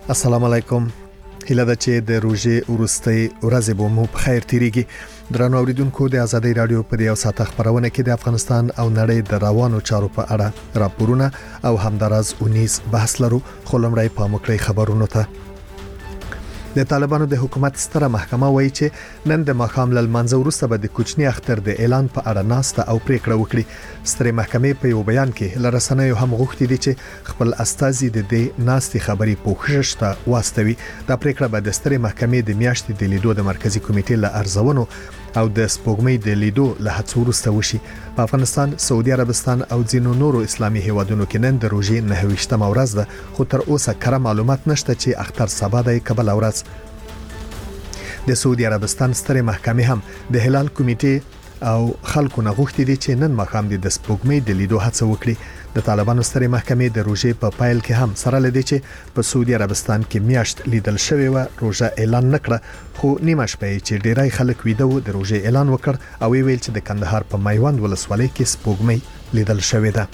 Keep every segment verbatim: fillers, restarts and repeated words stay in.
السلام علیکم. هیله ده چې د روژې وروستۍ ورځې به مو په خیر تیریږي. درنو اوریدونکو د آزادۍ رادیو په یو ساعت خبرونه کې د افغانستان او نړۍ د روانو چارو په اړه راپورونه او همداراز اونیز بحث لرو. خو لمړی په مکړی خبرونو ته. د طالبانو د حکومت ستره محکمه وایي چې نن د ماښام ل منځ وروسته به د کوچنی اختر د اعلان په اړه ناسته او پریکړه وکړي. ستره محکمې په یو بیان کې لرسنیو هم غوښتي دي چې خپل استازي د دې ناستې خبري پوښښ ته واستوي. دا پریکړه به د ستره محکمې د میاشتې د لیدو د مرکزی کمیټې له ارزونو او د سپوږمۍ د لیدو له هڅو وروسته وشي. په افغانستان، سعودي عربستان او ځینو نورو اسلامي هیوادونو کې نن د روژې نه ویشتمه ورځ ده، خو تر اوسه کره معلومات نشته چې اختر سبا دی که بله ورځ. د سعودي عربستان ستره محکمې هم د هلال کمیټې او خلکو نه غوښتي دي چې نن ماښام د سپوږمۍ د لیدو هڅه وکړي. د طالبانو ستره محکمې د روژې په پایل کې هم سره لدی چې په سعودي عربستان کې میاشت لیدل شوی و، روژه اعلان نکړه، خو نیمه شپه چې ډیری خلک ویده و د روژې اعلان وکړ او ویل چې د کندهار په میوند ولسوالۍ کې سپوږمۍ لیدل شوې ده.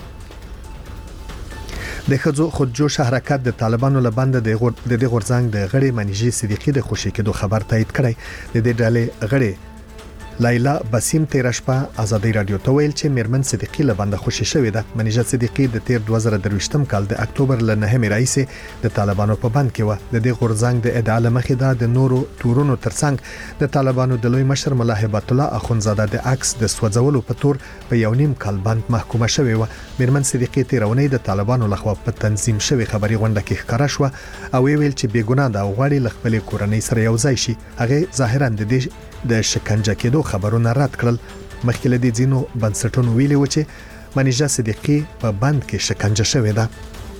د خځو خودجوش حرکت د طالبانو لبند د غور د دې غورځنګ د غړي منیجي صدیقي د خوشی کېدو خبر تایید کړی. د دې ډلې غړي لایلا بسیم تیر شپه آزادۍ رادیو ته ویل چې میرمن صدیقي لبند خوشی شوې ده. منیجه صدیقي د تیر دوه زره درویشتم کال د اکتوبر ل نهمې راځي د طالبانو په بند کې و. د دې غورځنګ د ادعا مخې ده د نورو تورونو ترڅنګ د طالبانو د لوی مشر ملا هبت الله اخونزاده د عکس د سوځولو په تور په یو نیم کال بند محکومه شوې و. میرمن صدیقي تیرونی د طالبانو لخوا په تنظیم شوی خبري غونډه کې ښکارا شو او ویل چې بیګناه ده او غواړي ل خپل کورنۍ سره یو ځای شي. هغه ظاهرا د دې د شکنجه کېدو خبرونه رد کړل. مخکې له دې ځینو بنسټونو ویلي و چې منیجه صدیقي په بند کې شکنجه شوې ده.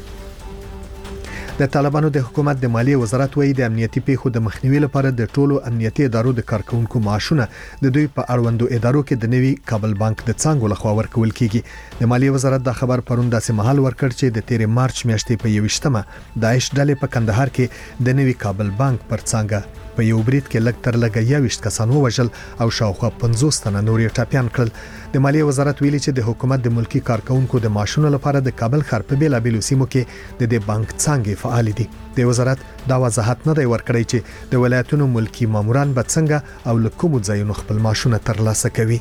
د طالبانو د حکومت د مالیې وزارت وایي د امنیتي پیښو د مخنیوي لپاره د ټولو امنیتي ادارو د کارکونکو معاشونه د دوی په اړوندو ادارو کې د نوي کابل بانک د څنګه لخوا ورکول کیږي. د مالیې وزارت د خبر پرون داسې مهال ورکړ چې د تیر مارچ میاشتې په یوشتمه داعش ډلې په کندهار کې د نوي کابل بانک پر څنګه په یو برید کې لږ تر لږه یوشت کسان ووژل او شاوخوا پنځوس تنه نور ټاپیان کړل. د مالیې وزارت ویلي چې د حکومت د ملکی کارکونکو د معاشونو لپاره د کابل ښار په بیلابېلو سیمو کې د دې بانک څنګه فعال دي. د وزارت دا وضاحت نه دی ورکړی چې د ولایتونو ملکی ماموران به څنګه او له کومو ځایونو خپل معاشونه ترلاسه کوي.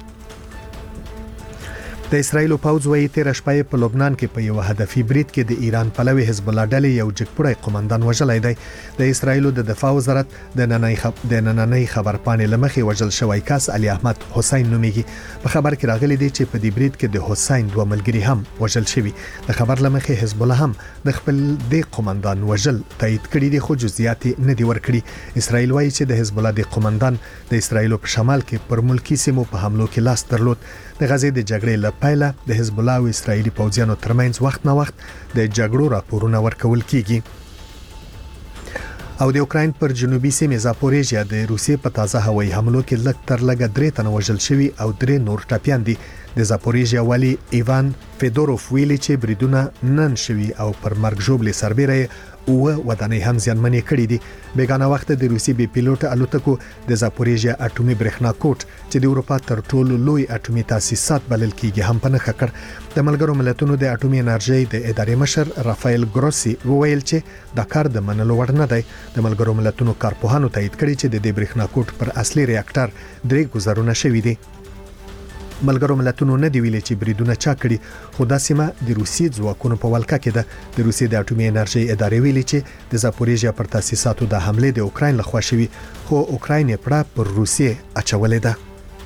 د اسرایل پوځ وایي تیر شپه په لبنان کې په یو هدفي برید کې د ایران پلوي حزب الله ډلې یو جګپړی قومندان وژلای دی. د اسرایل د دفاع وزارت د نننۍ خب د نننۍ خبر پاڼې لمخې وژل شوی کس علي احمد حسین نومیږي. په خبر کې راغلي دی چې په دې برید کې د حسین دوه ملګري هم وژل شوي. د خبر لمخې حزب الله هم د خپل د قومندان وژل تایید کړي دي، خو جزئیات نه دي ورکړي. اسرایل وایي چې د حزب الله د قومندان د اسرایل په شمال کې پر ملکی سیمو په حملو کې لاس درلود. د غزې د جګړې لپاره د حزب الله او اسرایلی پوځیانو ترمنځ وخت نه وخت د جګړو راپورونه ورکول کیږي. او د اوکراین پر جنوبي سیمه زاپوریژیا د روسیې په تازه هوایي حملو کې لږ تر لږه درې تنه وژل شوي او درې نور ټاپیان دي. د زاپوریژیا والی ایوان فیدوروف ویلي چې بریدونه نن شوي او پر مرګ ژوبلې سربېره او ودانۍ هم ځانمنې کړې دي. بیگانه وخت د روسي بي پیلوټ الوتکو د زاپوریژیا اټومي برېښنا کوټ چې د اروپا تر ټولو لوی اټومي تاسیسات بلل کیږي هم په نښه کړ. د ملګرو ملتونو د اټومي انرژي د ادارې مشر رافایل ګروسي وویل چې دا کار د منلو وړ نه دی. د ملګرو ملتونو کارپوهانو تایید کړي چې د دې برېښنا کوټ پر اصلي ریاکټر درې ګزارونه شوي دي. ملګرو ملتونو نه دی ویلي چې بریدونه چا کړي، خو دا سیمه د روسي ځواکونو په ولکه کې ده. د روسي د اټومي انرژي ادارې ویلي چې د زاپوریژیا پر تاسیساتو د حمله د اوکراین لخوا شوي، خو اوکراین یې پړه پر روسیې اچولې ده.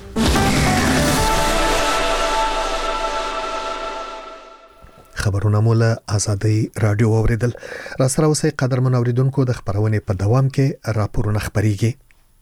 خبرونه مولا آزادۍ رادیو اوریدل. را سره اوسئ قدرمن اوریدونکو، د خبرونې په دوام کې راپورونه خبريږي.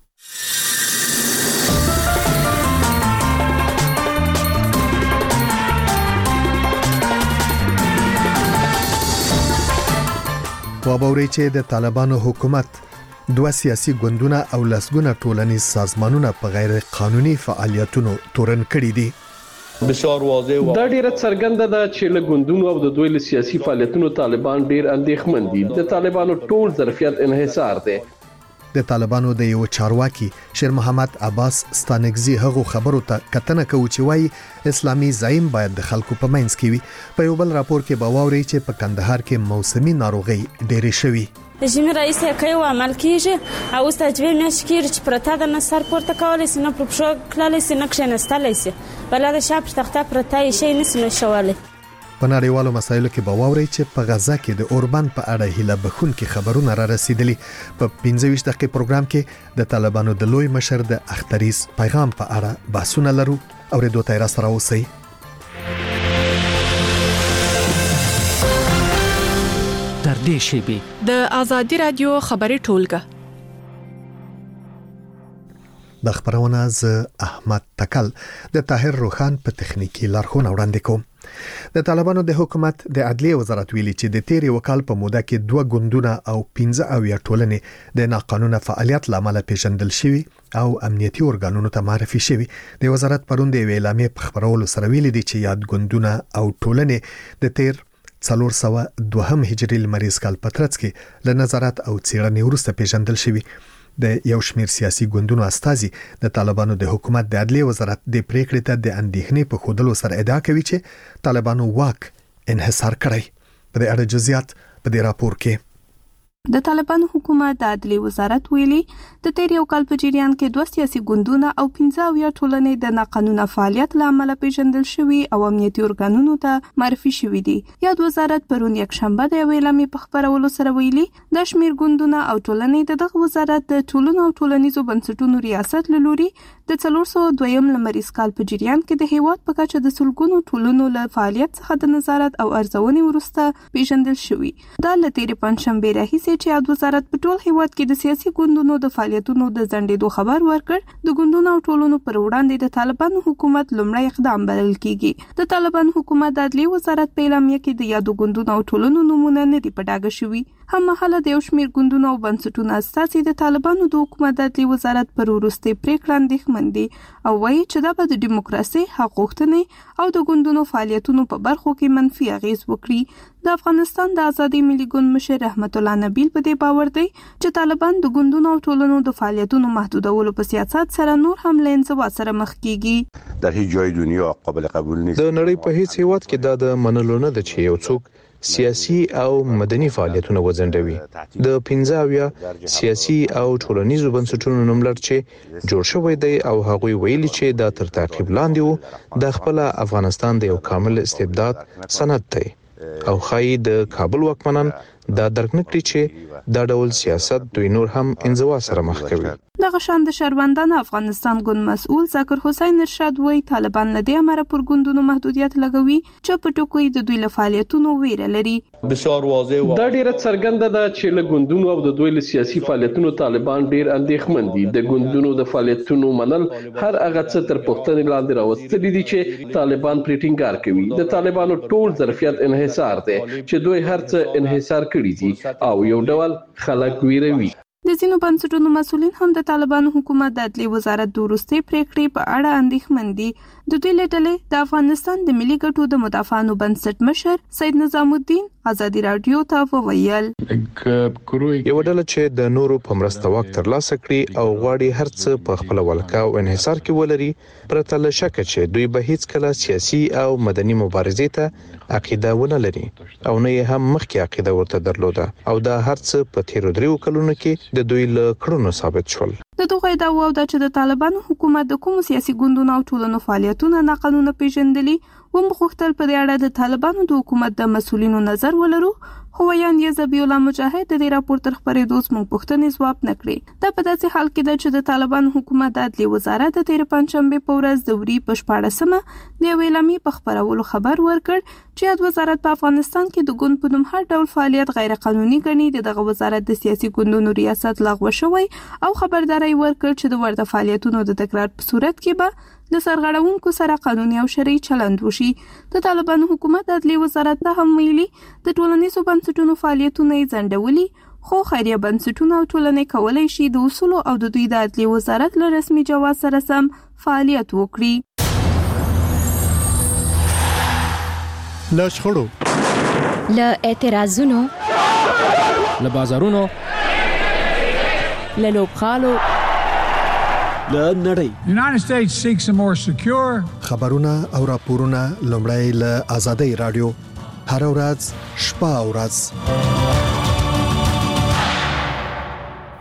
وابوري چې د طالبانو حکومت دوه سیاسي ګوندونه او لسګونه ټولنیز سازمانونه په غیر قانوني فعالیتونو تورن کړي دي. بسیار واضح و دا ډیره څرګنده ده چې له ګوندونو او د دوی له سیاسي فعالیتونو طالبان ډیر اندېښمن دي. د طالبانو ټول ظرفیت انحصار دی. د طالبانو د یو چارواکي شیر محمد عباس ستانګزي هغه خبرو ته کتنه کوي چې وايي اسلامي زعیم باید د خلکو په منځ کې وي. په یو بل راپور کې باوري چې په کندهار کې موسمي ناروغي ډېرې شوي. د ژمي رئیس کوي عمل کیږي او اوس د جوی میاشت کېږي چې پرته د نصر پورته کولی سي نه پر پښو کللی سي نه کښېنستلی سي بله د شا پر تخته پرته یې شی نسي نشولی. په نړیوالو مسایلو کې به واورئ چې په غزه کې د اوربند په اړه هیله بخونکي خبرونه را رسیدلي. په پنځه ویشت دقیقې پروګرام کې د طالبانو د لوی مشر د اختریز پیغام په اړه بحثونه لرو. اورېدو ته یې راسره اوسئ. تر دې شیبې د آزادي رادیو خبري ټولګه د خبرونه ز احمد تکل د طاهر روخان په تخنیکی لارښوونه وړاندې کوم. د طالبانو د حکومت د عدلیه وزارت ویلي چې د تیری وکال په موده کې دوه ګوندونه او پنځه اویا ټولنې د ناقانونه فعالیت لامل پیژندل شوي او امنیتي اورګانونو ته معرفي شوي. د وزارت پروند د اعلامیې په خبرولو سره ویلي دي چې یاد ګوندونه او ټولنې د تیر څلور سوه دوهم هجري لمریز کال په ترڅ کې له نظارت او څېړنې وروسته پیژندل شوي. د یو شمېر سیاسي ګوندونو استازي د طالبانو د حکومت د عدلیه وزارت د پریکړې ته د اندېښنې په خودلو سره ادعا کوي چې طالبانو واک انحصار کړی. په دې اړه جزئیات په دې راپور کې. د طالبانو حکومت د عدلیه وزارت ویلي د تیر یو کال په جریان کې دوه سیاسي ګوندونه او پنځه اویا ټولنې د ناقانونه فعالیت لامل پیژندل شوي او امنیتي اورګانونو ته معرفي شوي دي. یاد وزارت پرون یک شنبه د اعلامیې په خبرولو سره ویلي د شمیر ګوندونه او ټولنې د دغه وزارت د ټولنو او ټولنیزو بنسټونو ریاست له لوري د څلور سوه دویم لمریز کال په جریان کې د هیواد په کچه د سلګونو ټولنو له فعالیت څخه د نظارت او ارزونې وروسته پیژندل شوي. دا له تیرې پنځشنبې راهیسې چې یاد وزارت په ټول هیواد کې د سیاسي ګوندونو د فعالیتونو د ځنډېدو خبر ورکړ. د ګوندونو او ټولنو پر وړاندې د طالبانو حکومت لومړی اقدام بلل کیږي. د طالبانو حکومت د عدلیه وزارت په اعلامیه کې د یادو ګوندونو او ټولنو نمونه نه دي په ډاګه شوي. هم مهاله د یو شمېر ګوندونو او بنسټونو استازي د طالبانو د حکومت د عدلیه وزارت پر وروستۍ پریکړه اندېښمن دي او وایي چې دا به د ډیموکراسي حق غوښتنې او د ګوندونو فعالیتونو په برخو کې منفي اغیز وکړي. د افغانستان د آزادۍ ملي ګوند مشر رحمت الله نبیل په دې باور دی چې طالبان د ګوندونو او ټولنو د فعالیتونو محدودولو په سیاست سره نور هم له انزوا سره مخ کیږي. در هیڅ جای دنیا قابل قبول نیست. د نړۍ په هیڅ هیواد کې دا د منلو نه ده چې یو څوک سیاسي او مدني فعالیتونه وځنډوي. د پنځه اویا سیاسي او ټولنیزو بنسټونو نوملړ چې جوړ شوی دی او هغوی ویلي چې دا تر تعقیب لاندې وو د خپل افغانستان د یو کامل استبداد سند دی او خای د کابل واکمنان دا درک نکړي چې دا ډول سیاست دوی نور هم انزوا سره مخ کوي. دغه شان د شهروندان افغانستان ګوند مسؤل ذکر حسین ارشاد وایي طالبان له دې امره پر ګوندونو محدودیت لګوي چې په ټکوي د دوی له فعالیتونو ویره لري. بسیار واضح و دا ډیره څرګنده ده چې له ګوندونو او د دوی له سیاسي فعالیتونو طالبان ډیر اندېښمن دي. د ګوندونو د فعالیتونو منل هر هغه څه تر پوښتنې لاندې راوستلي دي چې طالبان پرې ټینګار کوي. د طالبانو ټول ظرفیت انحصار دی چې دوی هر څه انحصار کړي دي او یو ډول خلک ویروي. د ځینو بنسټونو مسؤلین هم د طالبانو حکومت د عدلیه وزارت د وروستۍ پریکړې په اړه اندېښمن دي. د دوی له ډلې د افغانستان د ملي ګټو د مدافعانو بنسټ مشر سید نظام الدین آزادي رادیو ته وویل یو ډله چې د نورو په مرسته واک ترلاسه کړي او غواړي هر څه په خپل ولکه او انحصار کې ولري پرته له شکه چې دوی به هیڅ کله سیاسي او مدني مبارزې ته عقیده ونه لري او نه هم مخکې عقیده ورته درلوده او دا هر څه په تیرو دریو کلونو کې د دوی له کړنو ثابت شول. د دغه ادعا او د چې د طالبانو حکومت د کوم سیاسي ګوندونو او ټولنو فعالیتونه ناقانونه پیژندلي و مخختل په دې اړه د طالبانو د حکومت د مسؤلینو نظر ولرو. خو ویان یې زبی الله مجاهد د دې راپور تر خبرېدو څخه پوښتنې ځواب نکړي. دا په داسې حال کې ده چې د طالبانو حکومت د عدلیه وزارت د تیر پنځشنبه په ورځ د وری په شپاړسمه د اعلامیې په خبرولو خبر ورکړ چې د وزارت په افغانستان کې د ګوند په نوم هر ډول فعالیت غیر قانوني ګڼي. دغه وزارت د سیاسي ګوندونو ریاست لغوه شوی او خبرداري ورکړ چې د ورته فعالیتونو د تکرار په صورت کې به د سرغړونکو سره قانوني او شرعي چلند وشي. د طالبانو حکومت د عدلیه وزارت ته هم ویلي د ټولنیزو بنسټونو فعالیتونه یې ځنډولي خو خیریه بنسټونه او ټولنې کولای شي د اصولو او د دوی د عدلیه وزارت له رسمي جواز سره سم فعالیت وکړي. له شخړو له اعتراضونو له بازارونو له لوبخالو له نړۍ The United States seeks a more secure خبرونه او راپورونه لومړی له آزادۍ رادیو هر ورځ شپه او ورځ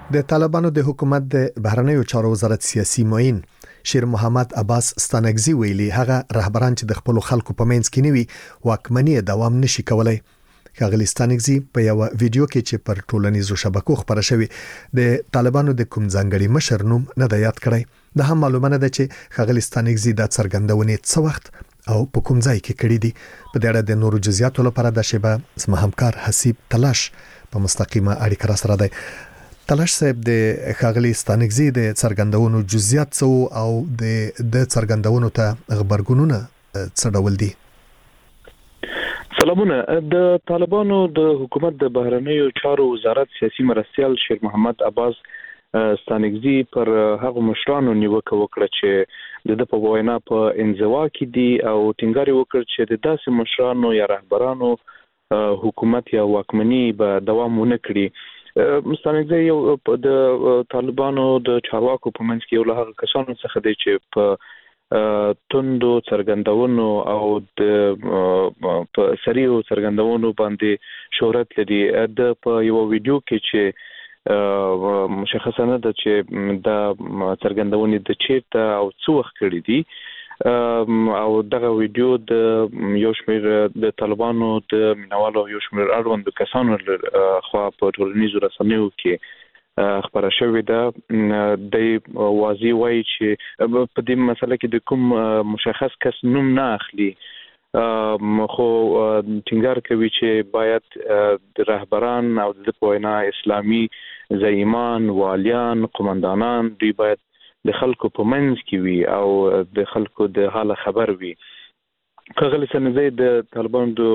د طالبانو د حکومت د بهرنیو چارو وزارت سیاسي معین شیر محمد عباس ستانکزی ویلي هغه رهبران چې د خپل خلکو په منځ کې نیوي واکمنۍ دوام نشي کولای. ښاغلي ستانکزی په یو ویډیو کې چې پر ټولنیزو شبکو خبره شوی د طالبانو د کوم ځانګړي مشر نوم نه دی یاد کړی. د هم معلومه نه ده چې ښاغلي ستانکزی د څرګندونې څه وخت او په کوم ځای کې کړی دي. په دې اړه د نورو جزئیاتو لپاره د شیبه زما همکار حسیب تلاش په مستقیمه اړیکه را سره دی. تلاش صاحب د ښاغلي ستانکزی د څرګندونو جزئیات څه او د د څرګندونو ته خبرګونونه څه ډول دي؟ سلامونه. د طالبانو د حکومت د بهرنیو چارو وزارت سیاسي مرستیال شیر محمد عباس ستانکزی پر هغه مشرانو نیوکه وکړه چې د په وینا په انزوا کې دي او ټینګار وکړ چې د داسې مشرانو یا رهبرانو حکومت یا واکمنۍ به دوام ونه کړي. ستانکزی یو د طالبانو د چارواکو په منځ کې یو له هغه کسانو څخه دی چې په توندو څرګندونو او د په سریو څرګندونو باندې شهرت لري. د په یو ویډیو کې چې مشخصه ده چې د څرګندونې د چیرته او څو وخت کړی دي او دغه ویډیو د یو شمېر د طالبانو د مینوالو یو شمېر اړوندو کسانو خوا په ټولنیزو رسنیو کې خبره شوې ده. د واضح وایي چې په دې مسله کې د کوم مشخص کس نوم نه اخلي خو ټینګار کوي چې باید رهبران او د وینا اسلامي زعیمان والیان قومندانان دوی باید د خلکو په منځ کې وي او د خلکو د حال خبر وي. ښاغلي ستانکزی د طالبانو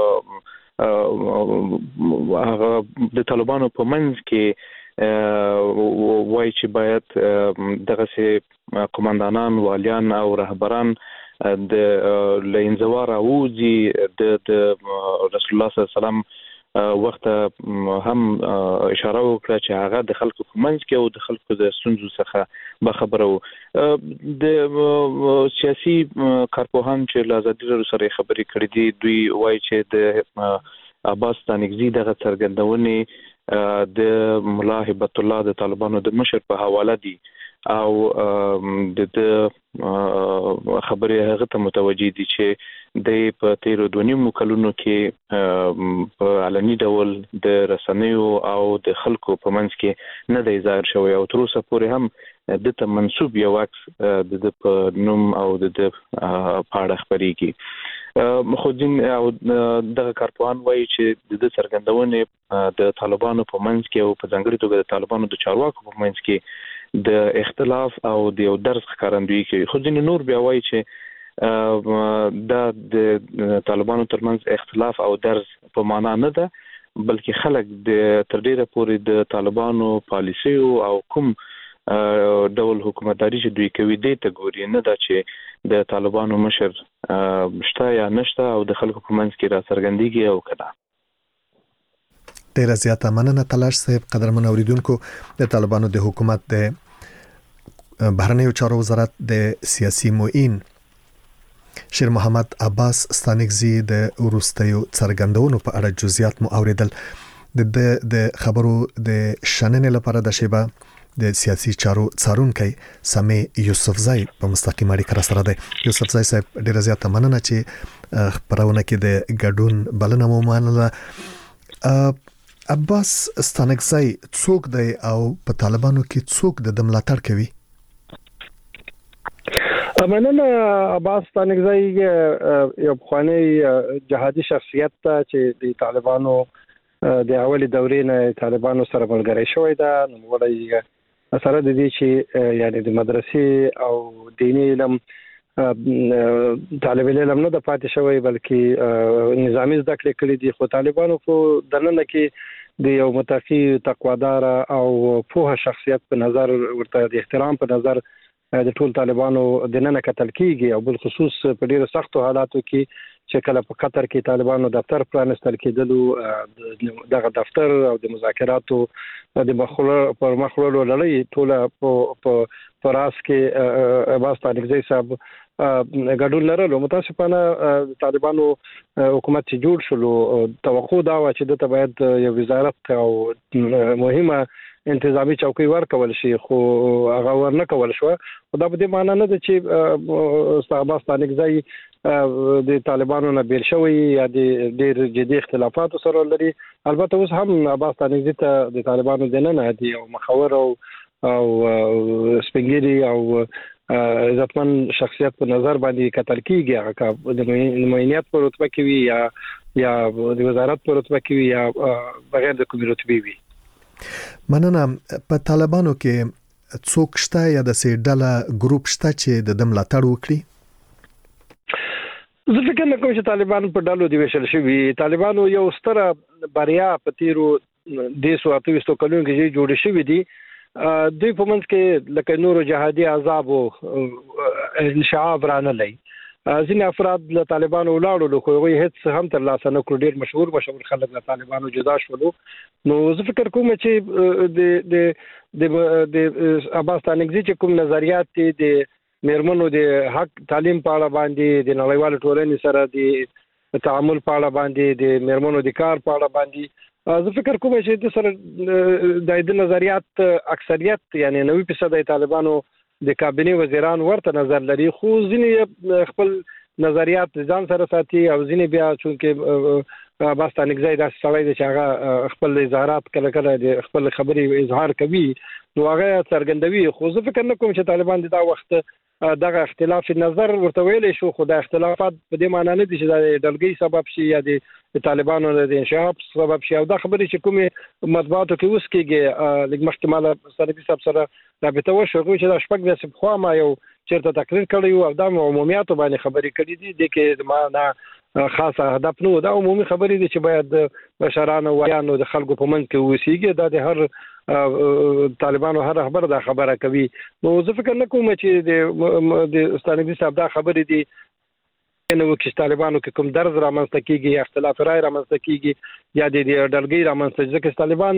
هغه د طالبانو په منځ کې وایي چې باید دغه سي قومندانان والیان او رهبران د لینزوا راوځي. د رسول الله صلی الله علیه وسلم وخت هم اشاره وکړه چې هغه د خلکو په منځ کې او د خلکو د ستونزو څخه باخبره وو. د سیاسي کارپوهان چې له ازادي راډیو سره خبرې کړې دي دوی وایي چې د عباس ستانکزی دغه څرګندونې د ملا هبت الله د طالبانو د مشر په حواله دي او د خبرې هغه ته متوجي دي چې د په تیرو دونیمو کلونو کې په علني ډول د رسنیو او د خلکو په منځ کې نه دی ظاهر شوی او تر اوسه پورې هم د ته منسوب یو عکس د په نوم او د پاړه خبرېږي. خو دین او دغه کارپوهان وایي چې د څرګندونې د طالبانو په منځ کې او په ځانګړي توګه د طالبانو د چارواکو په منځ کې د اختلاف او د یو درس ښکارندویي کوي. خو ځینې نور بیا وایي چې دا د طالبانو ترمنځ اختلاف او درس په معنا نه ده بلکې خلک د تر ډیره پورې د طالبانو پالیسیو او کوم ډول حکومتداري چې دوی کوي دې ته ګوري نه دا چې د طالبانو مشر شته یا نشته او د خلکو په منځ کې را څرګندېږي او کړه. ډیره زیاته مننه تلاش صاحب. قدرمن اوریدونکو د طالبانو د حکومت د بهرنیو چارو وزارت د سیاسي معین شیر محمد عباس ستانکزی د وروستیو څرګندونو په اړه جزئیات مو اوریدل. د د خبرو د شننې لپاره د شیبه د سیاسي چارو څارونکي سامي یوسفزای په مستقیم اړیکه سره دی. یوسفزای صاحب ډیره زیاته مننه چې خبرونه کې د ګډون بلنه مو منله. عباس ستانکزی څوک دی او په طالبانو کې څوک د ملاتړ کوي؟ مننه. عباس ستانکزی یو پخوانی جهادي شخصیت ته چې د طالبانو د اولي دورې نه طالبانو سره ملګری شوی دا نوموړی سره د دې چې یعنی د مدرسې او دیني علم طالب علم نه د پاتې شوی بلکې نظامی زده کړې کړې دي. خو طالبانو په دننه کې د یو متقی تقوادار او پوهه شخصیت په نظر ورته د احترام په نظر د ټول طالبانو د نن کتل کیږي او بل خصوص په ډیرو سختو حالاتو کې چې کله په قطر کې طالبانو دفتر پرانستل کېدلو دغه دفتر او د مذاکراتو د مخلو پر مخلو لړۍ ټول په راس کې عباس ستانکزی صاحب ګډون لرلو. متاسفانه طالبانو حکومت چې جوړ شلو توقع دا و چې د باید یو وزارت او مهمه انتظامی چوکۍ ورکول شي خو هغه ورنه کول شو. دا په دې معنی نه ده چې عباس ستانکزی د طالبانو نه بیل شوی یا د ډېر جدي اختلافات سره لري. البته اوس هم عباس ستانکزی ته د طالبانو دننه دی او مخور او او سپنګری او عزتمن شخصیت په نظر باندې کتل کیږي. هغه د نماینیت په رتبه کې وي یا یا د وزارت په رتبه کې وي یا بغیر د کومې رتبې وي. مننه. په طالبانو کې څوک شته یا د سې ډله ګروپ شته چې د دم ملاتړ وکړي؟ زه فکر نه کوم چې طالبان په ډلو دی وشل شوی. طالبانو یو ستره بریا په تیرو د سو اته وستو کلونو کې جوړ شوی دي. دوی په منځ کې لکه نورو جهادي احزاب او انشعاب رانه لای. ځینې افراد له طالبانو ولاړو خو هغوی هیڅ هم تر لاسه نه کړو. ډېر مشهور مشهور خلک له طالبانو جدا شولو. نو زه فکر کوم چې د د د عباس ستانکزی چې کوم نظریات دي د میرمنو د حق تعلیم په اړه باندې د نړیوال ټولنې سره د تعامل په اړه باندې د میرمنو د کار په اړه باندې زه فکر کوم چې د سره د د نظریات اکثریت یعنی نوي فیصد د طالبانو د کابینه وزیران ورته نظر لري. خو ځینې خپل نظریات ځان سره ساتي او ځینې بیا چونکې عباس ستانکزی داسې سړی دی چې هغه خپل اظهارات کله کله د خپل خبرې اظهار کوي نو هغه څرګندوي. خو زه فکر نه کوم چې طالبان د دا وخت دغه اختلاف نظر ورته ویلې شو. خو د اختلافات په دې معنی نه دي چې د ډلګۍ سبب شي یا د طالبانو د انشعاب سبب شي. او دا خبرې چې کومې مطبوعاتو کې اوس کېږي لږ مخکې ماله سربي صاحب سره رابطه وشوه چې دا شپږ ورځې پخوا ما یو چېرته تقریر کړی او دا عمومیاتو باندې خبرې کړي دي. د کې ما نه خاصه هدف نه دا عمومي خبرې دي چې باید بشرانو ویانو د خلکو په منځ کې وسیږي. دا د هر طالبانو هر خبره دا خبره کوي. نو زه فکر نه کوم چې د د ستانکزی صاحب دا خبرې دي نو چې طالبانو کې کوم درز رامنځته کیږي یا اختلاف رائے رامنځته کیږي یا د ډلګۍ رامنځته ځکه طالبان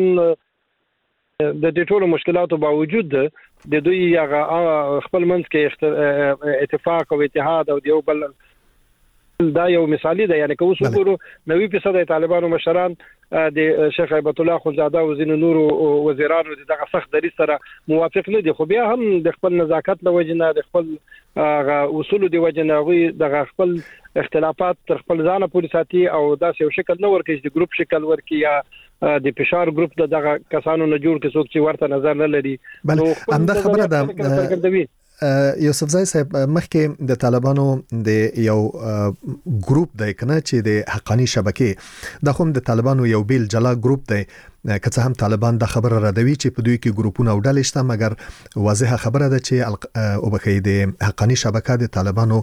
د دې ټولو مشکلاتو باوجود د دوی هغه خپل منځ کې اتفاق او اتحاد او یو بل دا یو مثالی ده. یعنی که اوس وګورو نوي فیصد د طالبانو مشران د شیخ هیبت الله خونزاده او ځینو نورو وزیرانو دغه سخت دریځ سره موافق نه دي. خو بیا هم د خپل نزاکت له وجې نه د خپل اصولو د وجې نه هغوی دغه خپل اختلافات تر خپل ځانه پورې ساتي او داسې یو شکل نه ورکوي چې د ګروپ شکل ورکوي یا د فشار ګروپ د دغه کسانو نه جوړ کړي څوک چې ورته نظر نه لري. بل همدا خبره ده یوسف زای صاحب مخکې د طالبانو د یو ګروپ دی کنه چې د حقانی شبکې د هم د طالبانو یو بیل جلا ګروپ دی که څه هم طالبان د خبره ردوي چې په دوی کې ګروپونه او ډلې شته مګر واضحه خبره ده چې او بخې د حقانی شبکه د طالبانو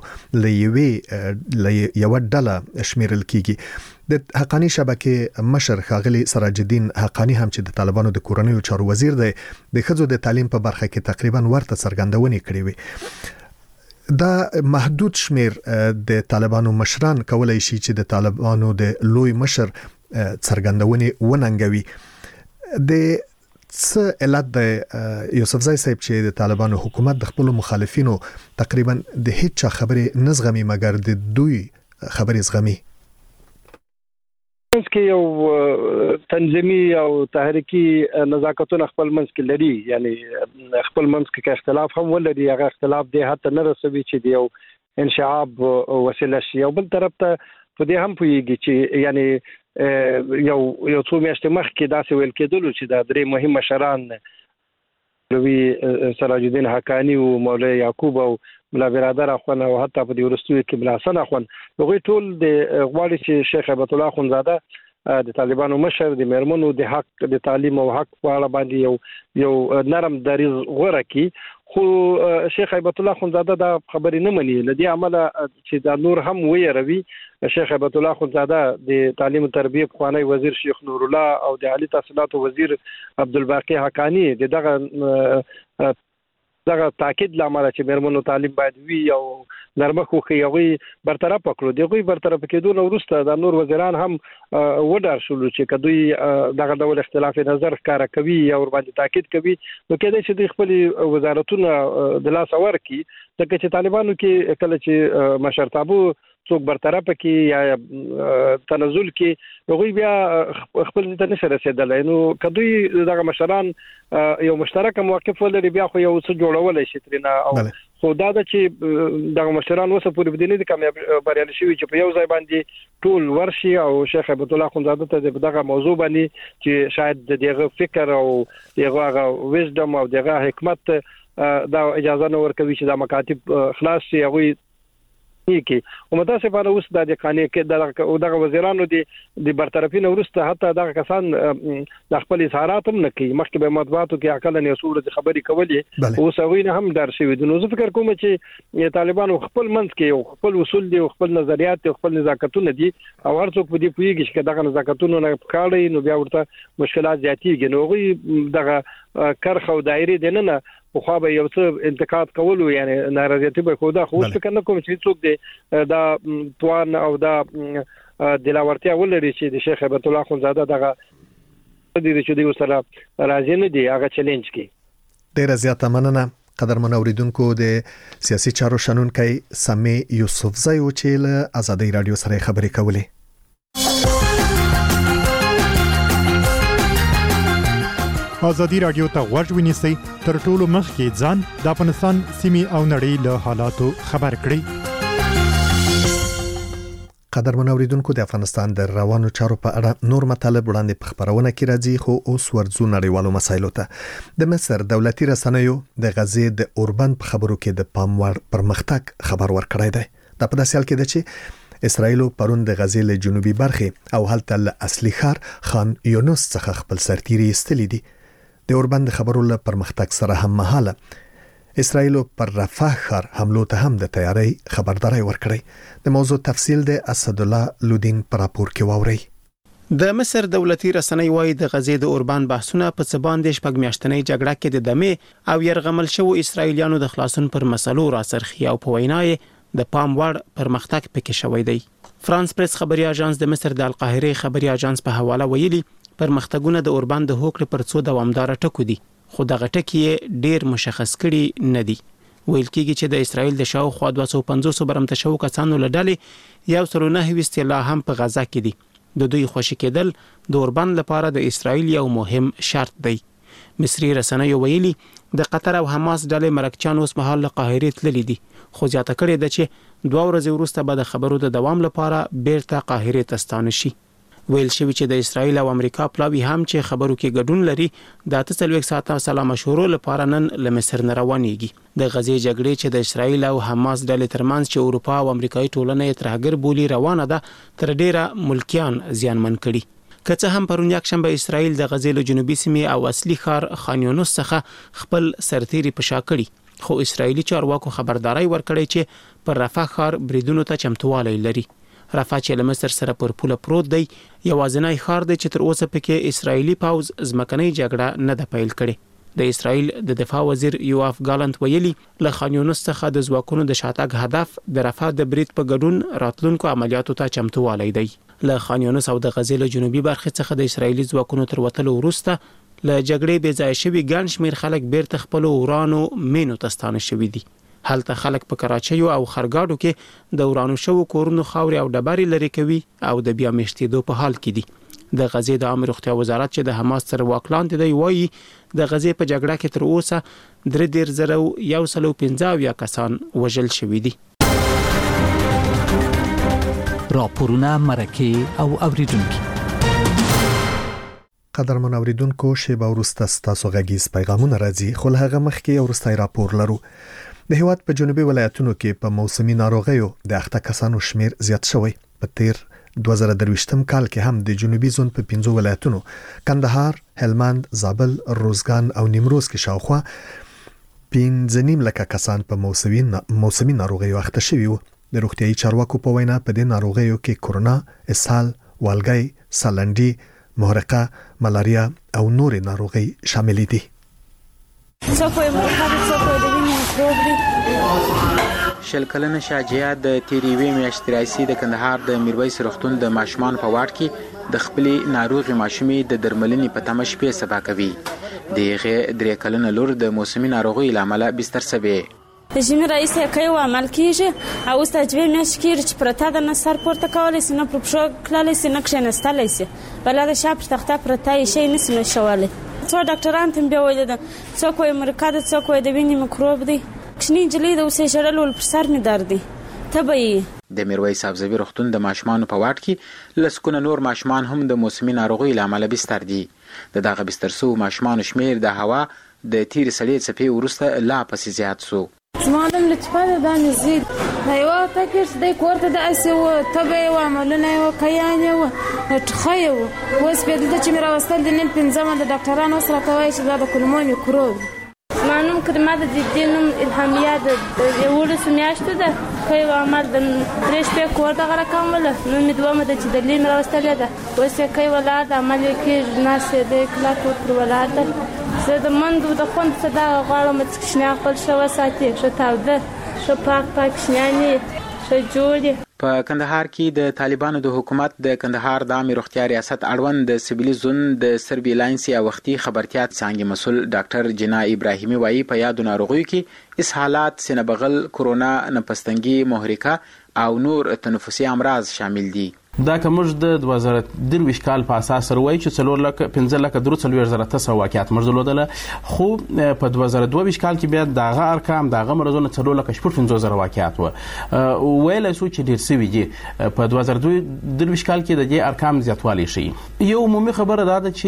لوي یو ډله شمیرل کیږي. د حقانی شبکې مشر خاغلی سراج الدین حقانی هم چې د طالبانو د کورنیو چارو وزیر دی د ښځو د تعلیم په برخه کې تقریبا ورته څرګندونې کړې وي. دا محدود شمیر د طالبانو مشران کولای شي چې د طالبانو د لوی مشر څرګندونې وننګوي. د څه علت د یوسف زای صاحب چې د طالبانو حکومت د خپل مخالفینو تقریبا د هیڅ خبرې نزغمي مګر د دوی خبرې زغمي؟ منځ کې یو تنظیمي او تحریکي نزاکتونه خپل منځ کې لري. یعنی خپل منځ کې اختلاف هم ولري. هغه اختلاف دی حتی نه رسوي چې دی یو انشعاب وسیله شي. او بل طرف ته په دې هم پوهیږي چې یعنی یو یو څو میاشتې مخکې داسې ویل کېدلو چې دا درې مهم مشران مولوي سراج الدین حقانی او مولوي یعقوب او ملا برادر اخوان او حتی په دې ورستوي کې ملا حسن اخوان هغوی ټول د غواړي چې شیخ هیبت الله خونزاده د طالبانو مشر د میرمنو د حق د تعلیم او حق په اړه باندې یو یو نرم دریځ غوره کړي. خو شیخ هیبت الله خونزاده دا خبرې نه مني. لدی عمله چې دا نور هم ویروي. شیخ هیبت الله خونزاده د تعلیم او تربیه خوانی وزیر شیخ نور الله او د عالی تحصیلات وزیر عبدالباقی حقانی دغه دغه تاکید لامل چې میرمنو تعلیم باید وي او نرمه خوخي هغوی برطرف کړو. دغه برطرف کېدو نو وروسته د نور وزیران هم وډار شول چې کدوې دغه ډول اختلاف نظر ښکارا کوي او ور باندې تاکید کوي نو کېدای شي د خپل وزارتونو د لاس ورکی ځکه چې طالبانو کې کله چې مشرتابو څوک برطرف کې یا تنزل کې هغه بیا خپل ته نشه رسیدلای نو کدوې دغه مشران یو مشترک موقف ولري بیا خو یو څه جوړول شي ترنه او خو دا د چې دغه مشران وسه پورې بدینې د کامیاب بریالي شوی چې په یو ځای باندې ټول ورشي او شیخ هیبت الله خونزاده ته دغه موضوع باندې چې شاید دغه فکر او دغه ویزډم او دغه حکمت دا اجازه نه ورکوي چې دا مکاتب خلاص شي هغه کې او متاسفانه اوس د قانون کې دغه وزیرانو دي د برطرفي نورسته حتی دغه کسان د خپل اظهارات هم نه کوي مخکې به مطبوعاتو کې عقل نه اصول د خبري کولې او سوي نه هم در شوی د نو فکر کوم چې طالبانو خپل منځ کې خپل اصول دي خپل نظریات او خپل نزاکتونه دي او هر څوک په دې پوهیږي چې دغه نزاکتونه نه کاړي نو بیا ورته مشکلات زیاتېږي نو غوي دغه کرخه او دایره دي نه خو به یو څه انتقاد کولو یعنی ناراضیت به خو دا خو فکر نه کوم چې څوک دی دا توان او دا دلاورتیا ولري چې د شیخ هیبت الله خونزاده دغه د دې چې دی سره راځي نه دی هغه چیلنج کی ډیر زیاته مننه قدرمن اوریدونکو د سیاسي چارو شنونکي سمي یوسفزی او چې له ازادي رادیو سره خبرې کولې ازادي رادیو ته غوږ ونیسئ تر ټولو مخکې ځان د افغانستان سیمې او نړۍ له حالاتو خبر کړئ قدرمن اوریدونکو د افغانستان د روانو چارو په اړه نور مطالب وړاندې په خبرونه کې راځي خو اوس ورځو نړیوالو مسایلو ته د مصر دولتي رسنیو د غزې د اوربند په خبرو کې د پام وړ پرمختګ خبر ورکړی دی دا په داسې حال کې ده چې اسرائیل پرون د غزې له جنوبي برخې او هلته له اصلي ښار خان یونس څخه خپل سرتیري ایستلي دي د اوربند خبرو له پرمختګ سره هم مهاله اسرائیل پر رفح ښار حملو ته هم د تیاری خبرداري ورکړي د موضوع تفصیل د اسد الله لودین پر راپور کې واوري د مصر دولتي رسنۍ وايي د غزې د اوربند بحثونه په څه باندې شپږ میاشتنۍ جګړه کې د دمه او يرغمل شو اسرائیلیانو د خلاصون پر مسلو راسرخي او په وینای د پام وړ پرمختګ پکې شوی دی فرانس پریس خبري اژانس د مصر د القاهره خبري اژانس په حواله ویلي پرمختګونه د اوربند د هوکړې پر څو دوامدار ټکو دي خو دغه ټکی ډیر مشخص کړي نه دي ویل کېږي چې د اسرائیل د شاوخوا دوه سوه پنځوس برمته شو کسانو لړلې یو سل نه ویست لا هم په غزا کې دي د دوی خوشی کېدل د اوربند لپاره د اسرائیل یو مهم شرط دی مصري رسنیو ویلي د قطر او حماس ډلې مرکچان اوس مهال له قاهره تللي دي خو ځاته کړي د چې دوه ورځې وروسته به د خبرو د دوام لپاره بیرته قاهره ته ستانه شي ویل شوی چې د اسرائیل او امریکا پلاوی هم چې خبرو کې ګډون لري د اته څلوېښت ساعته سلا مشورو لپاره نن له مصر نه روانېږي د غزې جګړې چې د اسرائیل او حماس ډلې ترمنځ چې اروپا او امریکایي ټولنه یې ترهګر بولی روانه ده تر ډیره ملکیان زیانمن کړي که څه هم پرون یکشنبه اسرائیل د غزې له جنوبي سیمې او اصلي ښار خان یونس څخه خپل سرتیري په شا کړي خو اسرائیلي چارواکو خبرداري ورکړې چې پر رفح ښار بریدونو ته چمتووالی لري رفح چې له مصر سره پر پوله پروت دی یوازینی ښار دی چې تر اوسه پکې اسرائیلي پوځ ځمکنۍ جګړه نه ده پیل کړې د اسرائیل د دفاع وزیر یوآف ګالنت ویلي له خان یونس څخه د ځواکونو د شاتګ هدف د رفح د برید په ګډون راتلونکو عملیاتو ته چمتووالی دی له خان یونس او د غزې له جنوبي برخې څخه د اسرائیلي ځواکونو تر وتلو وروسته له جګړې بې ځای شوي ګڼ شمېر خلک بیرته خپلو ورانو مینو ته ستانه شوي دي هلته خلک په کراچۍ او خرګاډو کې د ورانو شوو کورونو خاورې او ډبرې لري کوي او د بیا میشتېدو په حال کې دي د غزې د عامه روغتیا وزارت چې د حماس سره واک لاندې دی وایي د غزې په جګړه کې تر اوسه درې دېرش زره یو سل او پنځه اویا کسان وژل شوي دي راپورونه مرکه او اوریدونکو قدرمن اوریدونکو شیبه وروسته ستاسو غږیز پیغامونه راځي خو له هغه مخکې وروستی راپور لرو د هیواد په جنوبي ولایتونو کې په موسمي ناروغیو د اخته کسانو شمیر زیات شوی په تیر دوه زره درویشتم کال کې هم د جنوبي زون په پنځو ولایتونو کندهار، هلمند، زابل، روزګان او نیمروز کې شاوخوا پنځه نیم لکه کسان په موسمي موسمي ناروغیو اخته شوي وو د روغتیايي چارواکو په وینا په دې ناروغیو کې کرونا، اسهال، والګی، سالنډي، محرقه، ملاریا او نورې ناروغي شامل دي شل کلنه شاجعه د تیریوي میاشتې راځي د کندهار د میرویس روغتون د ماشومان په واټ کې د خپلې ناروغي ماشومې د درملنې په تمه شپې سبا کوي دغه درې کلنه لور د موسمي ناروغي لامل بستر سوي د ژمي رئیس یې کوي او عمل کېږي او اوس د دوې میاشتې کېږي چې پرته ده، نه سر پورته کولی سي، نه پر پښو تللی سي، نه کښېنستلی سي، بله د شا پر تخته پرته یې شی نسي نشولی. څو ډاکټران ته مې بیا ویلي ده، څوک وایي مرکه ده، څوک وایي د وینې میکروب دی. کوچنۍ نجلۍ ده، اوس یې ژړل ول پر سر مې درد دی، تبه یې. د میرویس سبزوي روغتون د ماشومانو په واټ کې لسګونه نور ماشومان هم د موسمي ناروغیو له امله بستر دي. د دغه بستر سوو ماشومانو شمیر د هوا د تیرې سړې څپې وروسته لا پسې زیات سو. زما نوم لطفه ده، دا مې زوی ده. د یوه تکر چې دی کور ته داسې وه، تبه یې وه، عملونه یې وه، کیان یې وه، ټخه یې وه. اوس بیا دلته چې مې راوستل د نیم پنځمه د ډاکټران اوس راته وایي چې دا د کولمو میکروب دی. زما نوم کریمه ده، د دې نوم الهامیه ده، د یولسو میاشتو ده. کوي عمل د درې شپې کور دغه راکومله، نوم مې دومه ده چې د لین راوستلې ده. اوس یې کوي ولاړ ده، عمل یې کېږي، ناست یې دی کلک پر ولاړ ده. زه د منډو د خوند څه دغه غواړم چې کوچنیان خپل ښه وساتي، ښه تاوده، ښه پاک پاک کوچنیان یې ښه جوړ یې. په کندهار کې د طالبانو د حکومت د کندهار د عامې روغتیا ریاست اړوند د سیبیلي زون د سربیلانس یا وختي خبرتیا څانګې مسؤل ډاکټر جنا ابراهیمي وایي په یادو ناروغیو کې اسهالات، سینه بغل، کرونا، نفستنګي، محرکه او نور تنفسي امراض شامل دي. دا که موږ د دوه زره درویشت کال په اساس سره وایو چې څلور لکه پنځه لکه درې څلوېښت زره تسعه واقعات موږ درلودله، خو په دوه زره دوه ویشت کال کې بیا دغه ارقام دغه مرضونه څلور لکه شپږ پنځوس زره واقعات وه. ویلی سو چې ډېر سوي دي. په دوه زره درویشت کال کې د دې ارقام زیاتوالی ښیي. یو عمومي خبره دا ده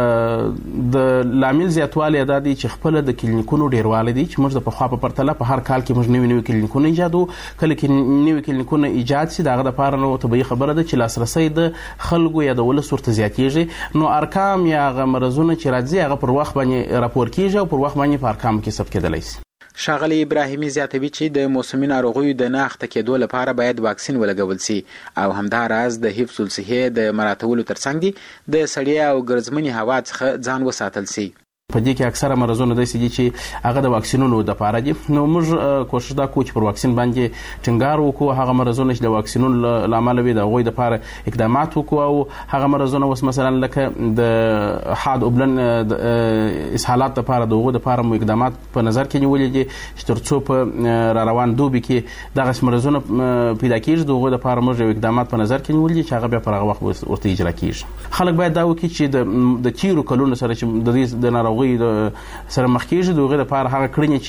چې د لامل زیاتوالی دا دی چې خپله د کلینیکونو ډېروالی دی، چې موږ د پخوا په پرتله په هر کال کې موږ نوي نوي کلینیکونه ایجادو. کله کې نوي کلینیکونه ایجاد سي د هغه دپاره نو طبیعي خبره ده چې لاسرسی د خلکو یا د ولس ورته زیاتېږي، نو ارقام یا هغه مرضونه چې راځي هغه پر وخت باندې راپور کېږي او پر وخت باندې په ارقامو کې ثبت کېدلی سي. ښاغلی ابراهیمي زیاتوي چې د موسمي ناروغیو د نه اخته کېدو لپاره باید واکسین ولګول سي او همداراز د حفظ الصحې د مراعاتولو ترڅنګ دي د سړې او ګرځمنې هوا څخه ځان وساتل سي. په دې کې اکثره مرضونه داسې دي چې هغه د واکسینونو دپاره دي. نو موږ کوشش دا کوو چې پر واکسین باندې ټینګار وکړو. هغه مرضونه چې د واکسینونو له امله وي د هغوی دپاره اقدامات وکړو، او هغه مرضونه اوس مثلا لکه د حاد اوبلن د اسهالات دپاره د هغو دپاره مو اقدامات په نظر کې نیولي دي چې تر څو په را روان دوبي کې دغسې مرضونه پیدا کېږي، د هغوی دپاره موږ یو اقدامات په نظر کې نیولي دي چې هغه بیا پر هغه وخت ورته اجرا کېږي. خلک باید دا وکړي چې د تیرو کلونو سره چې د دې د ناروغۍ سره مخ کېږي د هغې دپاره هغه کړنې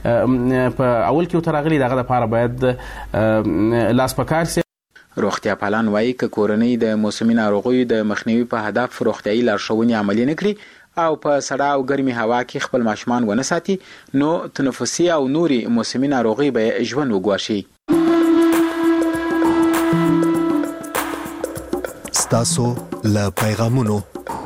چې په اول کې ورته راغلي د هغه دپاره باید لاس په کار سي. روغتیا پالان وایي که کورنۍ د موسمي ناروغیو د مخنیوي په هدف روغتیایي لارښوونې عملي نه کړي او په سړه او ګرمې هوا کې خپل ماشومان ونه ساتي، نو تنفسي او نوري موسمي ناروغۍ به ژوند وګواښي. ستاسو له پیغامونو.